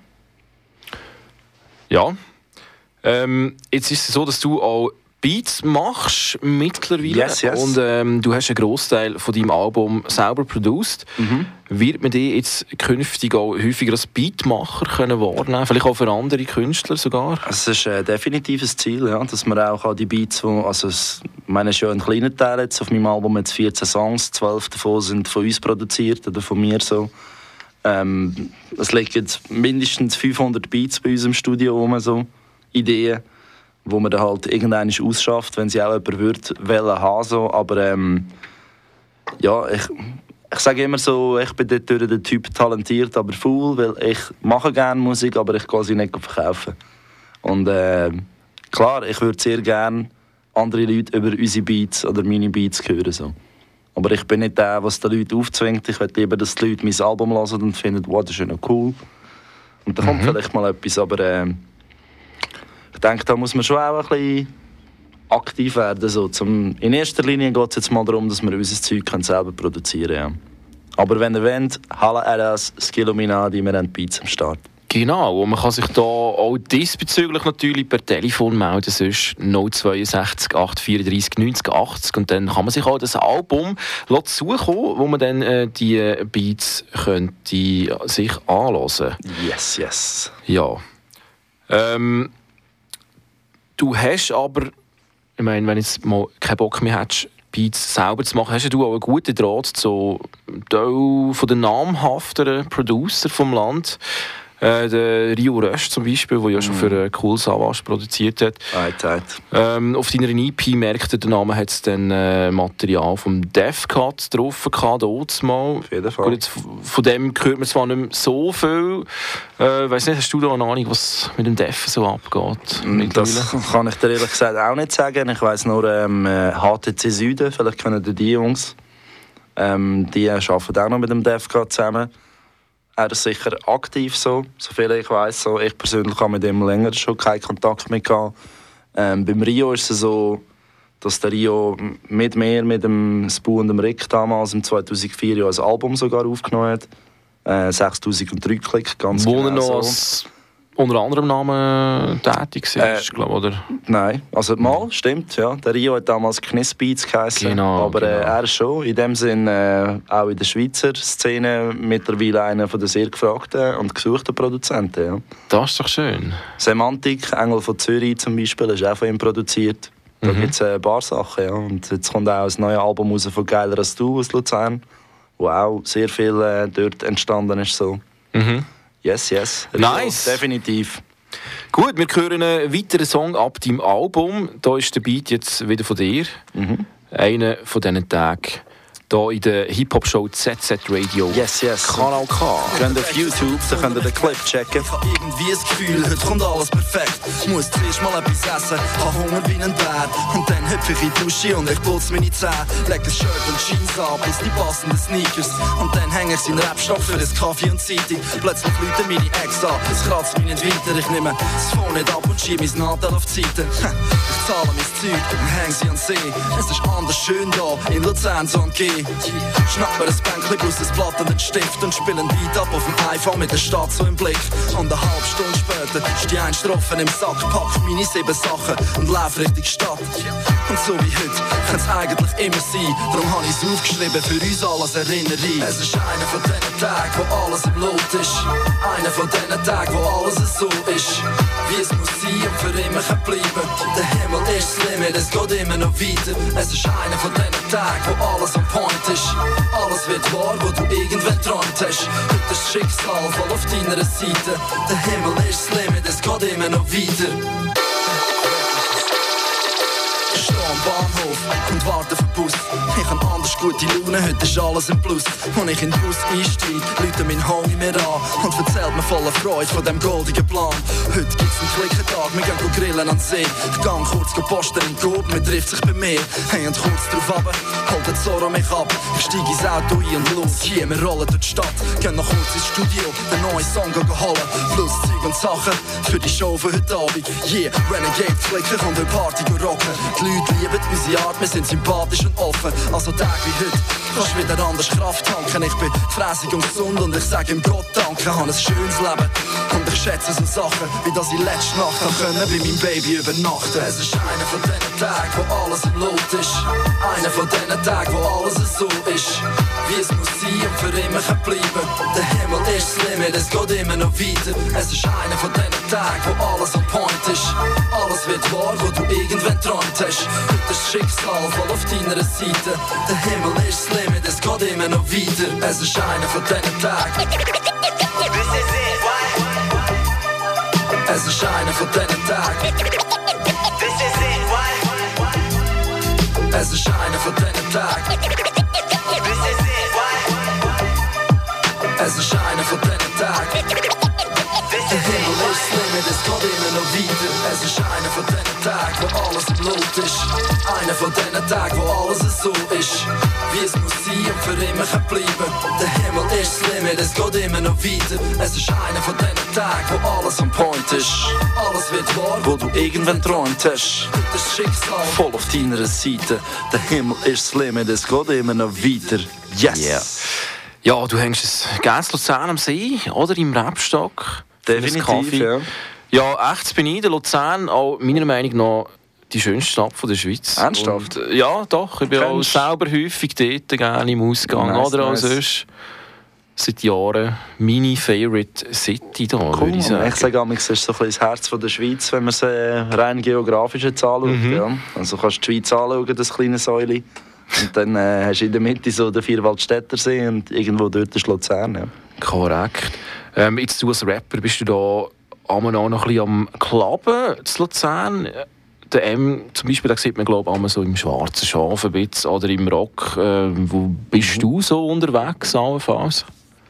Ja. ja. Ähm, jetzt ist es so, dass du auch Beats machst mittlerweile yes, yes. und ähm, du hast einen Großteil von deinem Album selber produced. Mhm. Wird man dich jetzt künftig auch häufiger als Beatmacher können wahrnehmen? Vielleicht auch für andere Künstler sogar? Es ist ein definitives Ziel, ja, dass man auch die Beats, wo, also es, ich meine, es ist ja ein kleiner Teil jetzt auf meinem Album, jetzt vierzehn Songs, zwölf davon sind von uns produziert oder von mir so. Ähm, es liegen mindestens fünfhundert Beats bei uns im Studio rum, so Ideen, wo man dann halt irgendwann ausschafft, wenn sie auch jemand würde wollen haben, so. Aber ähm, ja, ich, ich sage immer so, ich bin dort durch den Typ talentiert, aber faul, weil ich mache gerne Musik, aber ich kann sie nicht verkaufen. Und äh, klar, ich würde sehr gerne andere Leute über unsere Beats oder meine Beats hören, so. Aber ich bin nicht der, was den Leuten aufzwingt. Ich will lieber, dass die Leute mein Album hören und finden, wow, das ist ja noch cool. Und da kommt mhm. vielleicht mal etwas, aber äh, ich denke, da muss man schon auch ein bisschen aktiv werden. So. Zum, in erster Linie geht es jetzt mal darum, dass wir unser Zeug selber produzieren können. Ja. Aber wenn ihr wollt, hallo Adas, Skilluminati, wir haben Beats am Start. Genau, und man kann sich da auch diesbezüglich natürlich per Telefon melden, sonst null zwei sechs acht vier drei neunzig achtzig, und dann kann man sich auch das Album zukommen, wo man dann äh, die Beats könnte sich anhören. Yes, yes. Ja. Ähm, du hast aber, ich meine, wenn du jetzt mal keinen Bock mehr hättest, Beats selber zu machen, hast du auch einen guten Draht zu Teil von den namhafteren Producer vom Land. Äh, der Rio Rösch zum Beispiel, der ja mm. schon für äh, Cool Savage produziert hat. Right, right. Ähm, auf deiner E P merkte der Name hat es dann äh, Material vom Defcat drauf gehabt, dort mal. Auf jeden Fall. Gut, jetzt, von dem hört man zwar nicht mehr so viel. Äh, weiss nicht, hast du da eine Ahnung, was mit dem Def so abgeht? Das kann ich dir ehrlich gesagt auch nicht sagen. Ich weiss nur ähm, H T C Süden, vielleicht kennen die Jungs. Ähm, die arbeiten auch noch mit dem Defcat zusammen. Er ist sicher aktiv, so, so viel ich weiss. So. Ich persönlich habe mit ihm länger schon keinen Kontakt mehr gehabt. Ähm, beim Rio ist es so, dass der Rio mit mir, mit dem Spu und dem Rick damals im zweitausendvier ja ein Album sogar aufgenommen hat. Äh, sechstausenddrei Klick, ganz Wo genau er noch so. als unter anderem Namen tätig ist, äh, glaub, oder? Nein, also mal, stimmt, ja. Der Rio hat damals Kniss-Beats geheißen, genau, aber genau. Äh, er ist schon in dem Sinn äh, auch in der Schweizer Szene mittlerweile einer der sehr gefragten und gesuchten Produzenten. Ja. Das ist doch schön. Semantik, Engel von Zürich zum Beispiel, ist auch von ihm produziert. Da mhm. gibt es äh, ein paar Sachen. Ja. Und jetzt kommt auch ein neues Album raus von «Geiler als du» aus Luzern, wo auch sehr viel äh, dort entstanden ist. So. Mhm. Yes, yes. Nice. Definitiv. Gut, wir hören einen weiteren Song ab deinem Album. Da ist der Beat jetzt wieder von dir. Mhm. Einer von diesen Tagen. Hier in der Hip-Hop-Show Z Z Radio. Yes, yes. Kanal K. Geht auf YouTube, dann könnt ihr den Clip checken. Ich hab irgendwie das Gefühl, heute kommt alles perfekt. Muss zuerst mal etwas essen, hab Hunger wie ein Bär. Und dann hüpf ich in die Dusche und ich putz meine Zähne. Leg das Shirt und Jeans an, plus die passenden Sneakers. Und dann häng ich seinen Rapstock für das Kaffee und Zeitung. Plötzlich läuten meine Ex an, es kratzt mich nicht weiter. Ich nehme das Phone nicht ab und schieb mein Nadel auf die Seite. Ich zahle mein Zeug und häng sie an den See. Es ist anders schön da, in Luzern so und G. Schnapp mir ein Bänkchen, plus ein Blatt und einen Stift und spiel einen Beat ab auf dem iPhone mit der Stadt so im Blick. Und eine halbe Stunde später steh ein Strophen im Sack, pack meine sieben Sachen und lauf Richtung Stadt. Und so wie heute kann's eigentlich immer sein, darum hab ich's aufgeschrieben, für uns alles Erinnerung. Es ist einer von diesen Tagen, wo alles im Lot ist. Einer von diesen Tagen, wo alles so ist, wie es muss sein und für immer bleiben. Der Himmel ist das Limit, es geht immer noch weiter. Es ist einer von diesen Tagen, wo alles on point ist. Alles wird wahr, wo du irgendwann geträumt hast. Heute ist das Schicksal voll auf deiner Seite. Der Himmel ist das Limit, es geht immer noch weiter. Ich stehe am Bahnhof und warte für Bus. Ich hab anders gute Laune, heute ist alles im Plus. Als ich in den Bus einsteige, läutet mein Homie mir an und erzählt mir voller Freude von dem goldigen Plan. Heute gibt's einen Klickentag, wir gehen grillen an den See. Ich gang kurz posten in Coop, man trifft sich bei mir. Hey, und kurz drauf runter, holt der Zorro mich ab. Ich steig ins Auto ein und los, hier, wir rollen durch die Stadt. Gehen noch kurz ins Studio, den neuen Song gehen holen. Plus Zeug und Sachen für die Show für heute Abend. Yeah, Renegade klicken und eine Party rocken. Die Leute lieben unsere Art, wir sind sympathisch und offen. Also Tag wie heute, kannst wieder anders Kraft tanken. Ich bin frässig und gesund und ich sag ihm Gott danke. Hab ein schönes Leben und ich schätze so Sachen, wie dass ich letzte Nacht hab können bei meinem Baby übernachten. Es ist einer von diesen Tagen, wo alles im Lot ist. Einer von diesen Tagen, wo alles so ist, wie es muss sein und für immer bleiben. Der Himmel ist das Limit, es geht immer noch weiter. Es ist einer von diesen Tagen, wo alles on point ist. Alles wird wahr, wo du irgendwann geträumt hast. Heute ist das Schicksal voll auf deiner Seite. Der Himmel ist das Limit, es geht immer noch weiter. Es ist einer von diesen Tagen. Es ist einer von diesen Tagen. Es ist einer von diesen Tagen. Es ist einer von diesen Tagen. Der Himmel ist Limit, es geht immer noch weiter. Es ist einer von diesen Tagen, wo alles im Lot ist. Einer von diesen Tagen, wo alles so ist, wie es muss sein und für immer kann bleiben. Der Himmel ist Limit, es geht immer noch weiter. Es ist einer von diesen Tagen, wo alles on point ist. Alles wird wahr, wo du irgendwann träumt hast. Das Schicksal voll auf deiner Seite. Der Himmel ist Limit, es geht immer noch weiter. Yes! Yeah. Ja, du hängst es gerne in Luzern am See oder im Rebstock. Definitiv, ja. Ja, echt bin ich, der Luzern, auch meiner Meinung nach die schönste Stadt von der Schweiz. Ernsthaft? Und, ja, doch. Ich bin Kennst? auch selber häufig dort gerne im Ausgang. Nice, oder nice. auch sonst seit Jahren meine Favorite City da, Cool, würde ich sagen. ich sage, es ist so ein bisschen das Herz von der Schweiz, wenn man es äh, rein geografisch jetzt anschaut. Mhm. Ja. Also kannst du die Schweiz anschauen, das kleine Säule. Und dann äh, hast du in der Mitte so den Vierwaldstättersee und irgendwo dort ist Luzern. Ja. Korrekt. Ähm, jetzt du als Rapper, bist du da auch noch ein bisschen am Klappen zu Luzern? Der M zum Beispiel, da sieht man glaube ich so im schwarzen Schaf ein bisschen, oder im Rock. Äh, wo bist mhm. du so unterwegs allenfalls?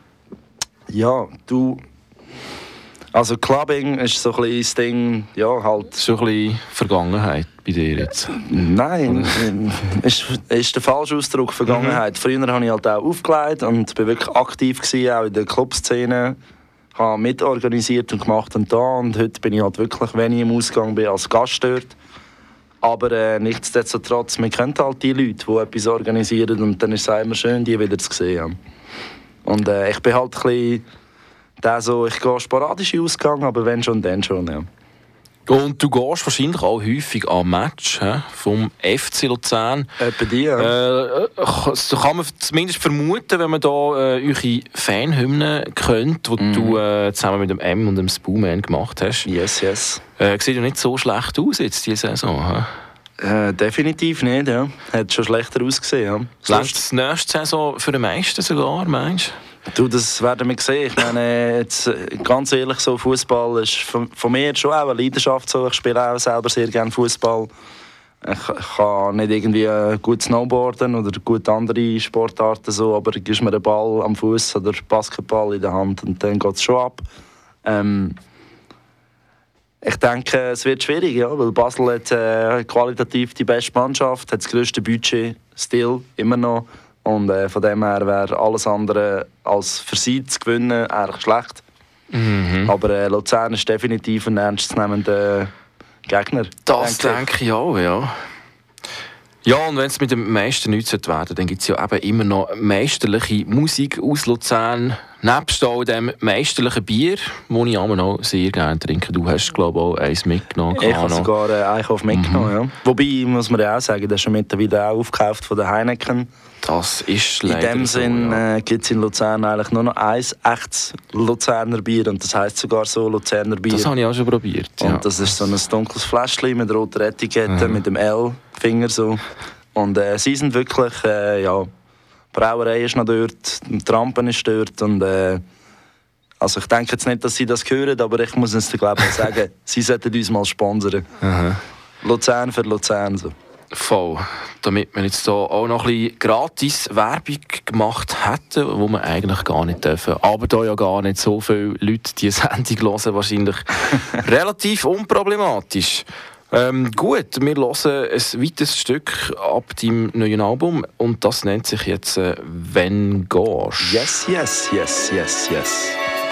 Ja, du... Also Clubbing ist so ein bisschen das Ding, ja halt... So ein bisschen Vergangenheit bei dir jetzt? Nein, ist, ist der falsche Ausdruck, Vergangenheit. Mhm. Früher habe ich halt auch aufgelegt und war wirklich aktiv gewesen, auch in der Clubszene. Habe mitorganisiert und gemacht und da. Und heute bin ich halt wirklich, wenn ich im Ausgang bin, als Gast dort. Aber äh, nichtsdestotrotz, wir kennen halt die Leute, die etwas organisieren und dann ist es immer schön, die wieder zu sehen. Und äh, ich bin halt ein bisschen... Der so, ich gehe sporadisch in Ausgang, aber wenn schon, dann schon, ja. Und du gehst wahrscheinlich auch häufig am Match he, vom F C Luzern. Etwa die, ja. Äh, so kann man zumindest vermuten, wenn man da äh, eure Fanhymnen kennt, die mm. du äh, zusammen mit dem M und dem Spooman gemacht hast. Yes, yes. Äh, sieht ja nicht so schlecht aus jetzt diese Saison. Äh, definitiv nicht, ja. Hat schon schlechter ausgesehen, ja. Längst das nächste Saison für den meisten sogar, meinst du? Du, das werden wir sehen. Ich meine, jetzt, ganz ehrlich, so Fußball ist von, von mir schon auch eine Leidenschaft. So. Ich spiele auch selber sehr gerne Fußball. Ich, ich kann nicht irgendwie gut snowboarden oder gut andere Sportarten, so, aber gibst mir einen Ball am Fuß oder Basketball in der Hand und dann geht es schon ab. Ähm, ich denke, es wird schwierig, ja, weil Basel hat äh, qualitativ die beste Mannschaft, hat das grösste Budget, still, immer noch. Und äh, von dem her wäre alles andere als für sie zu gewinnen eigentlich schlecht. Mhm. Aber äh, Luzern ist definitiv ein ernstzunehmender Gegner. Das denke, denke ich auch, ja. Ja, und wenn es mit dem meisten nichts werden sollte, dann gibt es ja eben immer noch meisterliche Musik aus Luzern. Nebst all dem meisterlichen Bier, das ich auch noch sehr gerne trinke. Du hast, glaube ich, auch eins mitgenommen. Ich habe sogar äh, Einkauf mitgenommen, mhm. ja. Wobei, muss man ja auch sagen, das ist schon mittlerweile auch aufgekauft von der Heineken. Das ist leider In dem so, Sinn ja. äh, gibt es in Luzern eigentlich nur noch ein echtes Luzerner Bier. Und das heisst sogar so Luzerner Bier. Das habe ich auch schon probiert. Ja. Und das ist so ein dunkles Fläschchen mit roter Etikette, mhm. mit dem L-Finger so. Und äh, sie sind wirklich, äh, ja, die Brauerei ist noch dort, die Trampen ist dort. Und, äh, also ich denke jetzt nicht, dass sie das hören, aber ich muss es glaube ich sagen, sie sollten uns mal sponsern. Mhm. Luzern für Luzern. So. Voll. Damit wir jetzt hier auch noch ein bisschen gratis Werbung gemacht hätten, wo wir eigentlich gar nicht dürfen. Aber da ja gar nicht so viele Leute die Sendung hören, wahrscheinlich relativ unproblematisch. Ähm, gut, wir hören ein weiteres Stück ab deinem neuen Album und das nennt sich jetzt äh, «Wenn gehst». Yes, yes, yes, yes, yes.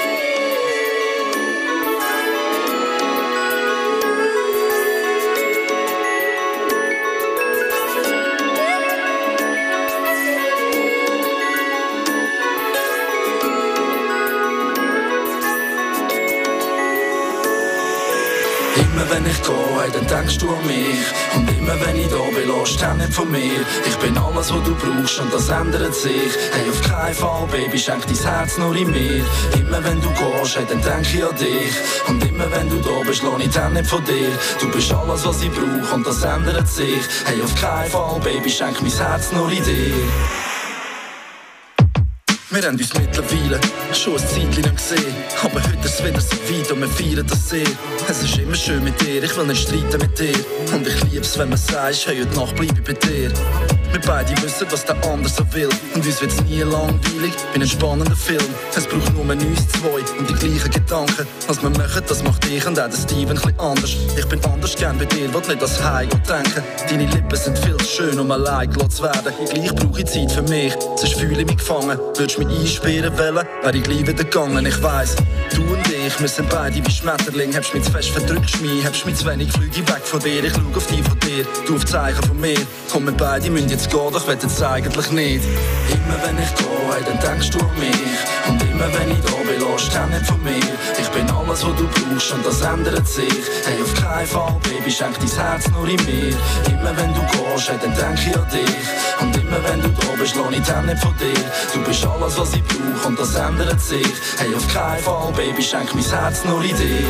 Immer wenn ich gehe, dann denkst du an mich. Und immer wenn ich da bin, lässt du nicht von mir. Ich bin alles, was du brauchst und das ändert sich. Hey, auf keinen Fall, Baby, schenk dein Herz nur in mir. Immer wenn du gehst, hey, dann denk ich an dich. Und immer wenn du da bist, lass ich dann nicht von dir. Du bist alles, was ich brauch und das ändert sich. Hey, auf keinen Fall, Baby, schenk mein Herz nur in dir. Wir haben uns mittlerweile schon ein Zeitchen nicht gesehen. Aber heute ist es wieder so weit und wir feiern das sehr. Es ist immer schön mit dir, ich will nicht streiten mit dir. Und ich lieb's, wenn man sagt, hey, heute Nacht bleib ich bei dir. Wir beide wissen, was der andere so will. Und uns wird's nie langweilig, wie ein spannender Film. Es braucht nur uns zwei und die gleichen Gedanken. Was wir machen, das macht ich und auch der Steven ein bisschen anders. Ich bin anders gern bei dir, will nicht als Heim denken. Deine Lippen sind viel zu schön, um allein gelassen zu werden. Gleich brauche ich Zeit für mich, sonst fühle ich mich gefangen. Würdest mich einsperren wollen, wär ich gleich wieder gegangen. Ich weiss, du und ich, wir sind beide wie Schmetterling. Habst mich zu fest verdrückt, mich, habst mich zu wenig, flüge weg von dir. Ich schau auf dich von dir, du auf Zeichen von mir. Komm, wir beide müssen jetzt gehen, doch will jetzt eigentlich nicht. Immer wenn ich gehe, hey, dann denkst du an mich. Und immer wenn ich da bin, lässt du nicht von mir. Ich bin alles, was du brauchst und das ändert sich. Hey, auf keinen Fall, Baby, schenk dein Herz nur in mir. Immer wenn du gehst, hey, dann denk ich an dich. Und immer wenn du da bist, lass ich dann nicht von dir. Du bist alles, was ich brauche und das ändert sich. Hey, auf keinen Fall, Baby, schenk mein Herz nur in dir.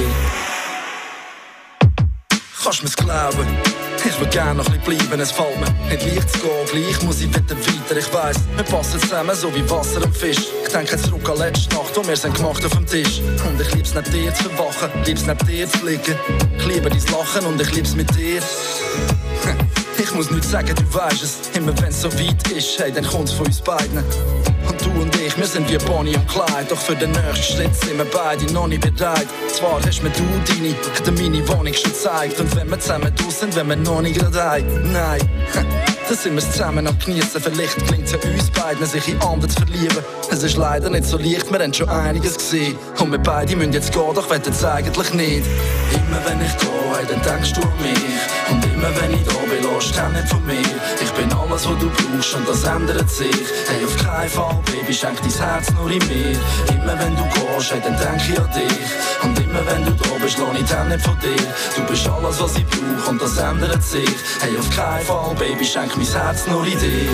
Kannst mir's glauben? Ich will gerne noch ein bisschen bleiben, es fällt mir nicht leicht zu gehen. Gleich muss ich wieder weiter, ich weiss, wir passen zusammen so wie Wasser und Fisch. Ich denke zurück an letzte Nacht, wo wir sind gemacht auf dem Tisch. Und ich lieb's neben dir zu verwachen, lieb's neben dir zu liegen. Ich liebe dein Lachen und ich lieb's mit dir. Ich muss nichts sagen, du weißt es. Immer wenn's so weit ist, hey, dann kommt's von uns beiden. Und du und ich, wir sind wie Bonnie und Clyde. Doch für den nächsten Schritt sind wir beide noch nicht bereit. Zwar hast mir du deine, ich dir meine Wohnung schon gezeigt. Und wenn wir zusammen draus sind, wenn wir noch nicht gerade heim. Nein, dann sind wir zusammen am Genießen. Vielleicht klingt es ja uns beiden, sich in andere zu verlieben. Es ist leider nicht so leicht, wir haben schon einiges gesehen. Und wir beide müssen jetzt gehen, doch wollen jetzt eigentlich nicht. Immer wenn ich gehe, hey, dann denkst du an mich. Und immer wenn ich da bin, lässt du nicht von mir. Ich bin alles, was du brauchst und das ändert sich. Hey, auf keinen Fall, Baby, schenk dein Herz nur in mir. Immer wenn du gehst, hey, dann denk ich an dich. Und immer wenn du da bist, lass ich dann nicht von dir. Du bist alles, was ich brauche und das ändert sich. Hey, auf keinen Fall, Baby, schenk mein Herz nur in dir.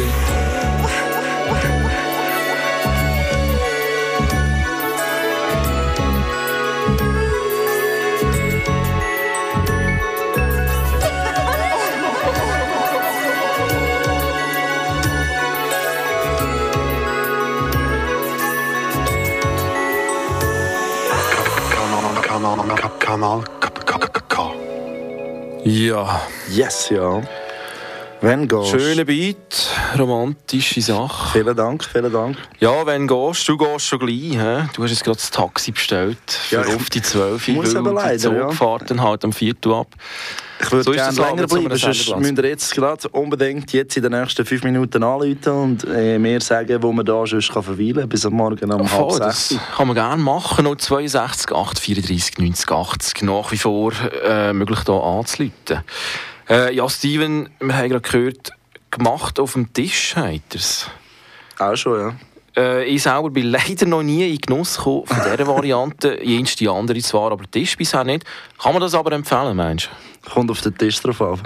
Kanal K. Ja. Yes, ja. Wenn gehst. Schöner Beat, romantische Sache. Vielen Dank, vielen Dank. Ja, wenn gehst, du gehst schon gleich. He? Du hast jetzt gerade das Taxi bestellt für ja, auf die zwölf. Muss aber leider, die Zugfahrt dann halt am Viertel ab. Ich würde so gerne länger bleiben, sonst müsst ihr jetzt gerade unbedingt jetzt in den nächsten fünf Minuten anrufen und äh, mir sagen, wo man da sonst kann verweilen kann, bis am Morgen um halb oh, sechs. Das kann man gerne machen. null zwei sechs acht vierunddreißig neunzig achtzig. Nach wie vor äh, möglich hier anzurufen. Äh, ja, Steven, wir haben gerade gehört, gemacht auf dem Tisch habt ihr's. Auch schon, ja. Äh, ich selber bin leider noch nie in Genuss gekommen von dieser Variante. Jenst die andere zwar, aber Tisch bisher nicht. Kann man das aber empfehlen, meinst du? Kommt auf den Tisch drauf an.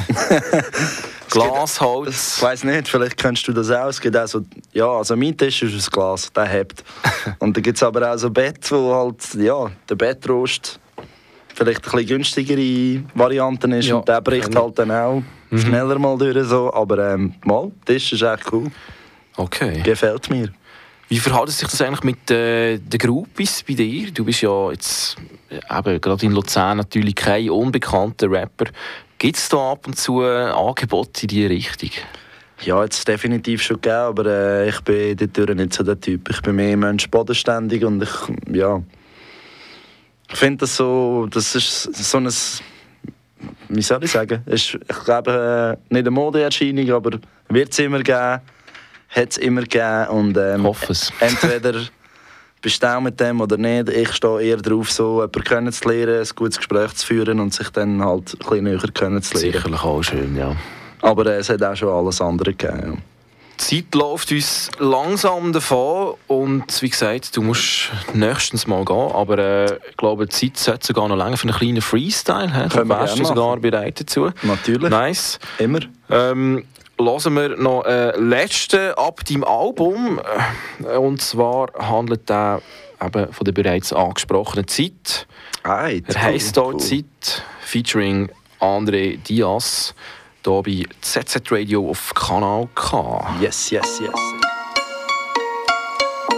Glas, Holz. Ich weiss nicht, vielleicht kennst du das auch. Es gibt auch so, ja, also mein Tisch ist aus Glas, der hebt. Und dann gibt es aber auch so Bett, wo halt, ja, der Bettrost vielleicht ein bisschen günstigere Varianten ist. Ja, und der bricht halt dann auch mhm. schneller mal durch. So. Aber ähm, mal, der Tisch ist echt cool. Okay. Gefällt mir. Wie verhält sich das eigentlich mit äh, den Groupies bei dir? Du bist ja jetzt eben, gerade in Luzern natürlich kein unbekannter Rapper. Gibt es da ab und zu äh, Angebote in diese Richtung? Ja, jetzt definitiv schon gegeben, aber äh, ich bin dort nicht so der Typ. Ich bin mehr Mensch bodenständig und ich, ja... Ich finde das so... Das ist so ein... Wie soll ich sagen? Ist, ich glaube, äh, nicht eine Modeerscheinung, aber wird es immer geben. Hat es immer gegeben und ähm, hoffe es. Entweder bist du auch mit dem oder nicht. Ich stehe eher darauf, so jemanden kennenzulernen, ein gutes Gespräch zu führen und sich dann halt ein bisschen näher kennenzulernen. Sicherlich auch schön, ja. Aber äh, es hat auch schon alles andere gegeben. Ja. Die Zeit läuft uns langsam davon und wie gesagt, du musst nächstens mal gehen, aber äh, ich glaube, die Zeit sollte sogar noch länger für einen kleinen Freestyle. He? Können wir wärst du sogar bereit dazu? Natürlich. Nice. Immer. Ähm, Hören wir noch einen letzten ab deinem Album. Und zwar handelt er eben von der bereits angesprochenen Zeit. Hey, er heisst hier cool. Zeit, featuring André Diaz, hier bei Z Z Radio auf Kanal K. Yes, yes, yes.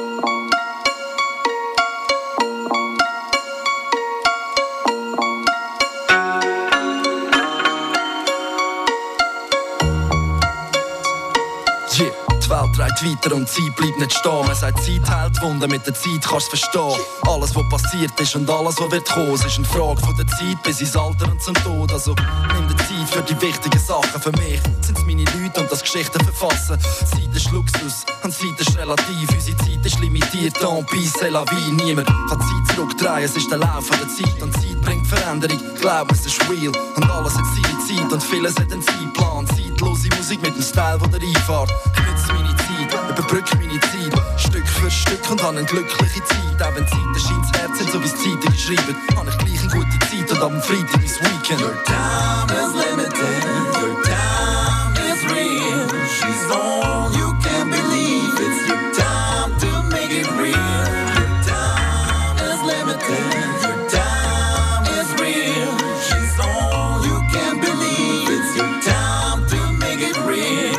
geht weiter und Zeit bleibt nicht stehen. Man sagt, Zeit hält Wunden, mit der Zeit kannst du verstehen. Alles, was passiert ist und alles, was wird kommen, es ist eine Frage von der Zeit bis ins Alter und zum Tod. Also nimm dir Zeit für die wichtigen Sachen. Für mich sind's meine Leute und das Geschichten verfassen. Zeit ist Luxus und Zeit ist relativ. Unsere Zeit ist limitiert, tant pis, c'est la vie. Niemand kann Zeit zurückdrehen, es ist der Lauf der Zeit. Und Zeit bringt Veränderung, glaub mir, es ist real. Und alles hat seine Zeit und vieles hat einen Zeitplan. Zeitlose Musik mit dem Style, der dir einfährt. Ich nutze meine Zeit, überbrücke meine Zeit, Stück für Stück und habe eine glückliche Zeit. Auch wenn Zeiten scheint das Herz sind, so wie es Zeitungen schreiben, habe ich gleich eine gute Zeit und am Freitag mein Weekend. Your time is limited, your time is real. She's all you can believe, it's your time to make it real. Your time is limited, your time is real. She's all you can believe, it's your time to make it real.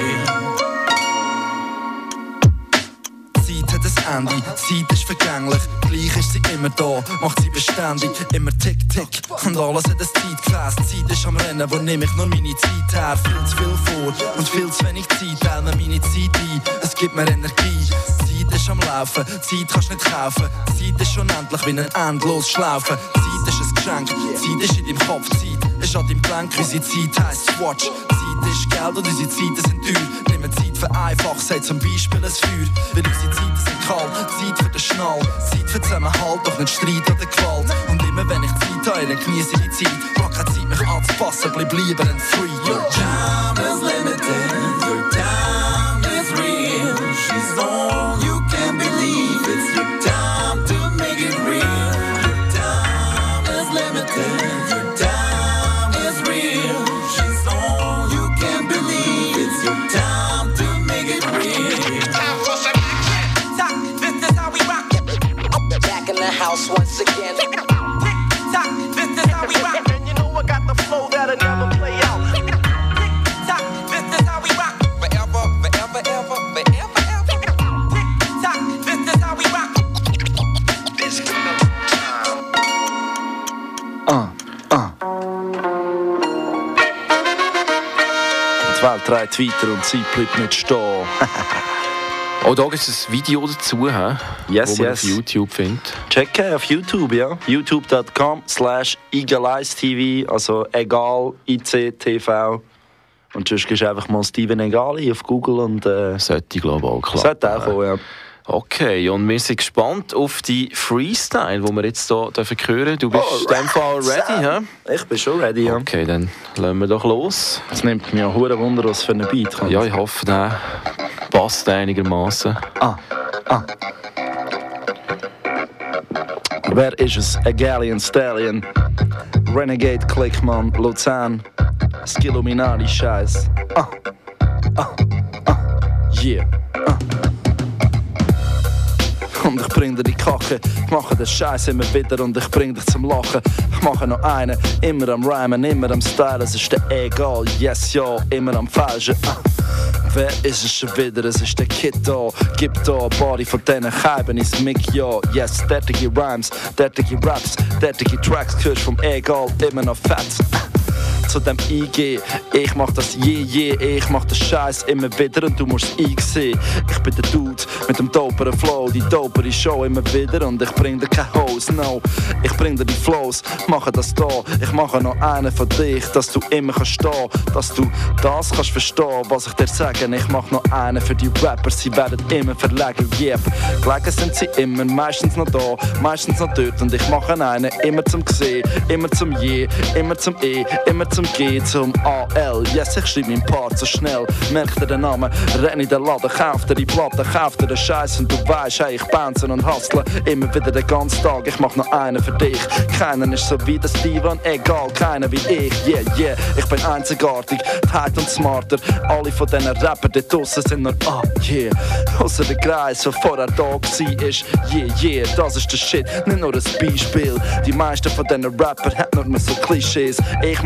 Zeit hat ein Ende, Zeit ist vergänglich, gleich ist sie immer da, macht sie beständig, immer tick, tick, und alles hat ein Zeitgefäß. Zeit ist am Rennen, wo nehme ich nur meine Zeit her, viel zu viel vor und viel zu wenig Zeit, teile mir meine Zeit ein, es gibt mir Energie. Zeit ist am Laufen, Zeit kannst du nicht kaufen, Zeit ist unendlich wie ein endlos Schlaufen. Zeit ist ein Geschenk, Zeit ist in deinem Kopf, Zeit ist an deinem Gelenk, unsere Zeit heisst Swatch. Zeit ist Geld und unsere Zeiten sind teuer, nimm Zeit für einfach, sei zum Beispiel ein Feuer, weil unsere Zeiten sind kalt, Zeit für den Schnall, Zeit für Zusammenhalt, doch nicht Streit oder Gewalt. Und immer wenn ich Zeit habe, dann genieße ich die Zeit, hab keine Zeit mich anzupassen, bleib lieber ein Free. Your time is limited, your time is real. She's all you can believe, it's your time to make it real. Your time is limited, your time is real. She's all you can believe, it's your time to make it real. Time for some action. This is how we rock. Back in the house once again. Tick tock, this is how we rock. And you know I got the flow that'll never play out. Tick tock, this is how we rock. Forever, forever, ever, forever, ever. Tick tock, this is how we rock. This is Ah, ah. Die Welt dreht weiter und Zeit bleibt nicht stehen. Auch da gibt es ein Video dazu, he? Yes, wo man yes. auf YouTube findet. Checken auf YouTube, ja. youtube dot com slash egalize T V, also egal, I C T V. Und sonst gehst du einfach mal Steven Egali auf Google und... Äh, sollte, glaube ich, auch klappen. Sollte auch kommen, ja. Okay, und wir sind gespannt auf die Freestyle, die wir jetzt hier hören dürfen. Du bist oh, in dem Fall ready, hä? Ich bin schon ready, ja. Okay, dann lassen wir doch los. Es nimmt mich ja hure Wunder, was für ein Beat kommt. Ja, ich hoffe, der passt einigermaßen. Ah, ah. Wer ist es? A Galleon Stallion. Renegade Clickman, Luzern. Skilluminati Scheiß. Ah, ah, ah. Yeah. Ah. Und ich bring dir die Kacke, ich mache den Scheiß immer wieder und ich bring dich zum Lachen. Ich mache noch einen, immer am Rhymen, immer am Style, es ist dir egal, yes, ja, immer am Falschen. Ah. Wer ist es schon wieder? Es ist der Kid da. Gib da ein Body von diesen Scheiben ins Mic, ja. Yes, dertige Rhymes, dertige Raps, dertige Tracks, hörst vom Egal immer noch fett. Zu dem I G, ich mach das je, je, ich mach das Scheiß immer wieder und du musst I sehen. Ich bin der Dude mit dem doperen Flow, die dopere Show immer wieder und ich bring dir keine Hose, no. Ich bring dir die Flows, mache das da, ich mache noch einen von dich, dass du immer kannst stehen, dass du das kannst verstehen, was ich dir sage. Ich mach noch einen für die Rapper, sie werden immer verlegen, yep. Gelegen sind sie immer, meistens noch da, meistens noch dort und ich mache einen immer zum Gesehen, immer zum Je, immer zum E, immer zum G, zum A L. Yes, ich schreib meinen Part so schnell, merk dir den Namen, renn in den Laden, kauf dir die Platte, kauf dir den Scheiß und du weisst, hey, ich bounce und hustle immer wieder den ganzen Tag, ich mach noch einen für dich. Keiner ist so wie der Steven, egal, keiner wie ich, yeah, yeah, ich bin einzigartig, tight und smarter, alle von diesen Rappern dort draussen sind nur, ah, yeah, ausser der Kreis, der vorher da war, ist, yeah, yeah, das ist der Shit, nicht nur ein Beispiel, die meisten von diesen Rappern haben nur mehr so Klischees, ich mach den Scheiß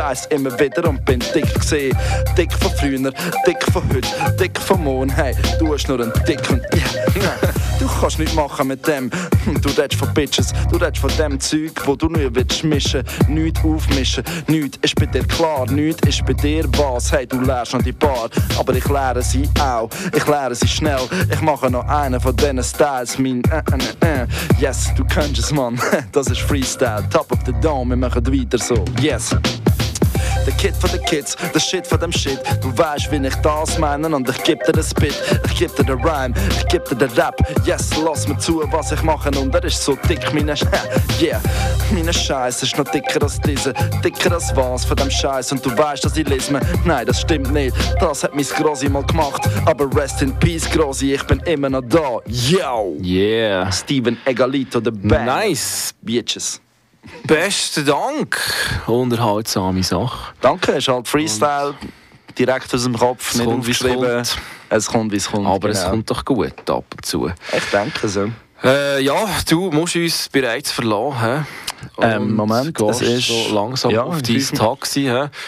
Scheiß immer wieder und bin dick gesehen. Dick von früher, dick von heute, dick von morgen. Hey, du hast nur einen Dick und yeah. Du kannst nichts machen mit dem. Du redest von Bitches, du redest von dem Zeug, wo du nur willst mischen. Nichts aufmischen, nichts ist bei dir klar, nichts ist bei dir was. Hey, du lernst noch die Bar, aber ich lehre sie auch. Ich lehre sie schnell, ich mache noch einen von diesen Styles. Mein äh, äh, äh. Yes, du kennst es, Mann. Das ist Freestyle, Top of the Dome, wir machen weiter so. Yes. Der Kid von den Kids, der Shit von dem Shit. Du weißt, wie ich das meine und ich geb dir den Spit. Ich geb dir den Rhyme, ich geb dir den Rap. Yes, lass mir zu, was ich mache und er ist so dick, meine Sch... Yeah, meine Scheiß ist noch dicker als diese. Dicker als was von dem Scheiß und du weißt, dass ich lese. Nein, das stimmt nicht, das hat mein Grossi mal gemacht. Aber rest in peace, Grossi, ich bin immer noch da. Yo! Yeah! Steven Egalito, the band. Nice! Bitches. Besten Dank. Unterhaltsame Sache. Danke, es ist halt Freestyle, und direkt aus dem Kopf, nicht aufgeschrieben. Es kommt, wie es kommt. Aber genau. Es kommt doch gut ab und zu. Ich denke so. Äh, ja, du musst uns bereits verlassen. Ähm, Moment, das ist so langsam ja, auf dein Taxi.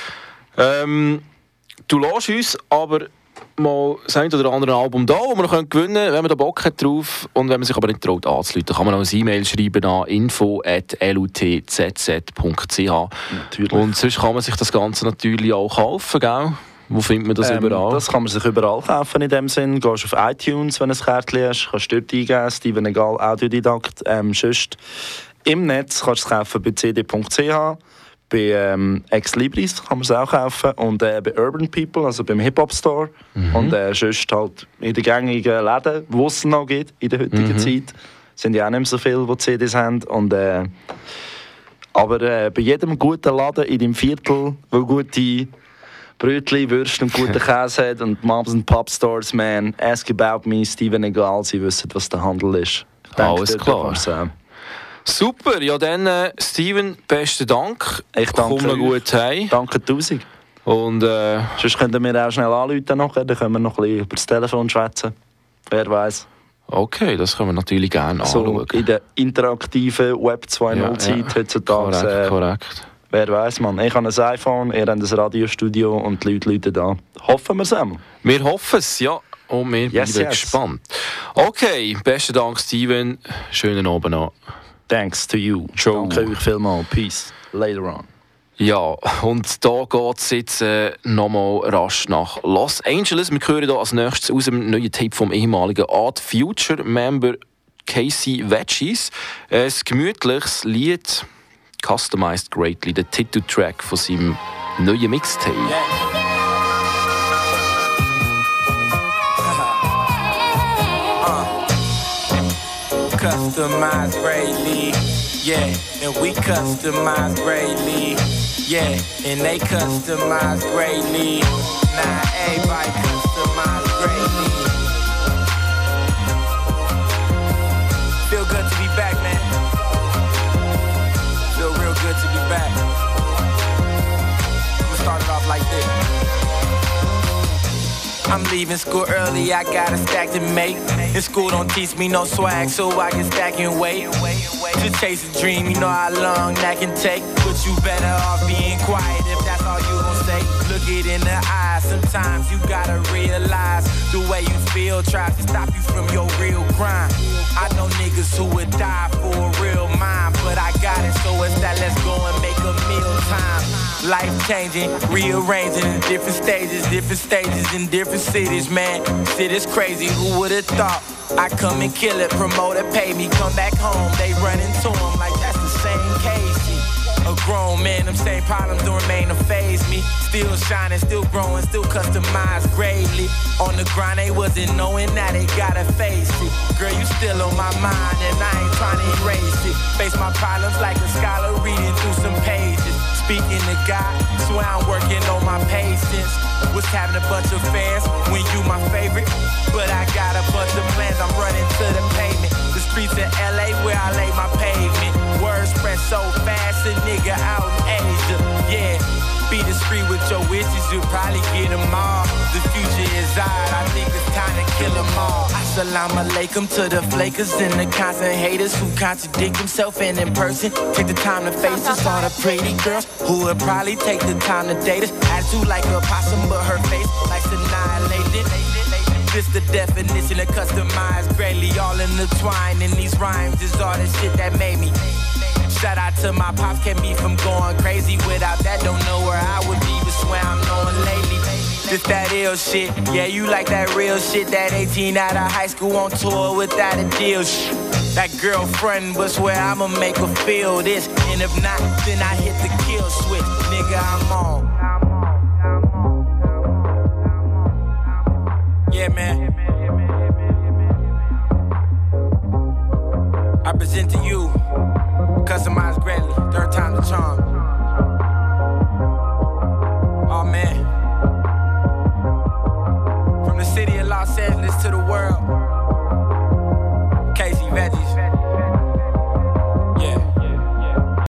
Ähm, du lässt uns aber mal das ein oder andere Album da, das man gewinnen können, wenn man da Bock hat drauf. Und wenn man sich aber nicht traut anzurufen, kann man auch eine E-Mail schreiben an info at lutzz punkt c h. Natürlich. Und sonst kann man sich das Ganze natürlich auch kaufen, gell? Wo findet man das ähm, überall? Das kann man sich überall kaufen in dem Sinn. Gehst auf iTunes, wenn du ein Kärtchen hast, kannst du dort eingeben, Steven Egal, Audiodidakt. Ähm, sonst im Netz kannst du es kaufen bei c d punkt c h. Bei ähm, Ex Libris kann man es auch kaufen und äh, bei Urban People, also beim Hip-Hop-Store. Mhm. Und äh, sonst halt in den gängigen Läden, wo es noch gibt in der heutigen mhm. Zeit. Sind ja auch nicht mehr so viele, die C Ds haben. Und, äh, aber äh, bei jedem guten Laden in deinem Viertel, wo gute Brötchen, Würste und guten Käse hat und Moms and Pop Stores, man, ask about me, Steven Egal, sie wissen, was der Handel ist. Ich denke, alles klar. Super, ja dann äh, Steven, besten Dank. Ich danke Komm noch gut heim. Danke tausend. Und äh, sonst könnt ihr mir auch schnell anrufen nachher, dann können wir noch ein bisschen über das Telefon schwätzen. Wer weiß. Okay, das können wir natürlich gerne so anschauen. In der interaktiven Web zwei Punkt null Zeit ja, ja. heutzutage. Korrekt, äh, korrekt. Wer weiß, man. Ich habe ein iPhone, ihr habt ein Radiostudio und die Leute läuten da. Hoffen wir es einmal. Wir hoffen es, ja. Und wir yes, sind yes. gespannt. Okay, besten Dank, Steven. Schönen Abend noch. Thanks to you. Ciao. Danke euch vielmals. Peace. Later on. Ja, und da geht es jetzt äh, nochmal rasch nach Los Angeles. Wir hören hier als nächstes aus dem neuen Tape vom ehemaligen Art Future-Member Casey Veggies. Ein gemütliches Lied, Customized Greatly, der Titeltrack von seinem neuen Mixtape. Yeah. Customized greatly, yeah, and we customize greatly, yeah, and they customize greatly. Now everybody customize greatly. Feel good to be back, man. Feel real good to be back. I'm gonna start it off like this. I'm leaving school early, I got a stack to make. And school don't teach me no swag, so I can stack and wait. To chase a dream, you know how long that can take. But you better off being quiet if that's all you gon' say. Look it in the eye, sometimes you gotta realize the way you feel tries to stop you from your real grind. I know niggas who would die for a real mind, but I got it, so it's that let's go and make a meal time. Life changing, rearranging in different stages, different stages in different cities, man. Shit is crazy, who would've thought? I come and kill it, promoter pay me, come back home, they run into him like that's the same Casey. A grown man, them same problems don't remain to faze me. Still shining, still growing, still customized greatly. On the grind, they wasn't knowing that they gotta face it. Girl, you still on my mind and I ain't trying to erase it. Face my problems like a scholar reading through some pages. Speaking to God, swear I'm working on my patience. Was having a bunch of fans when you my favorite, but I got a bunch of plans, I'm running to the pavement. The streets of L A where I lay my pavement. Words spread so fast, a nigga out in Asia. Yeah, be discreet with your wishes, you'll probably get them all. the future is odd. I think it's time to kill them all. Assalamu alaikum to the flakers and the constant haters who contradict themselves and in person take the time to face us. All the pretty girls who would probably take the time to date us. Attitude like a possum, but her face likes annihilated. This the definition of customized, greatly all intertwined in these rhymes is all the shit that made me. Shout out to my pops, kept me from going crazy. Without that, don't know where I would be, but swear I'm knowing lately. This that ill shit, yeah, you like that real shit. That eighteen out of high school on tour without a deal shit. That girlfriend was where I'ma make her feel this. And if not, then I hit the kill switch. Nigga, I'm on. Yeah, man. I present to you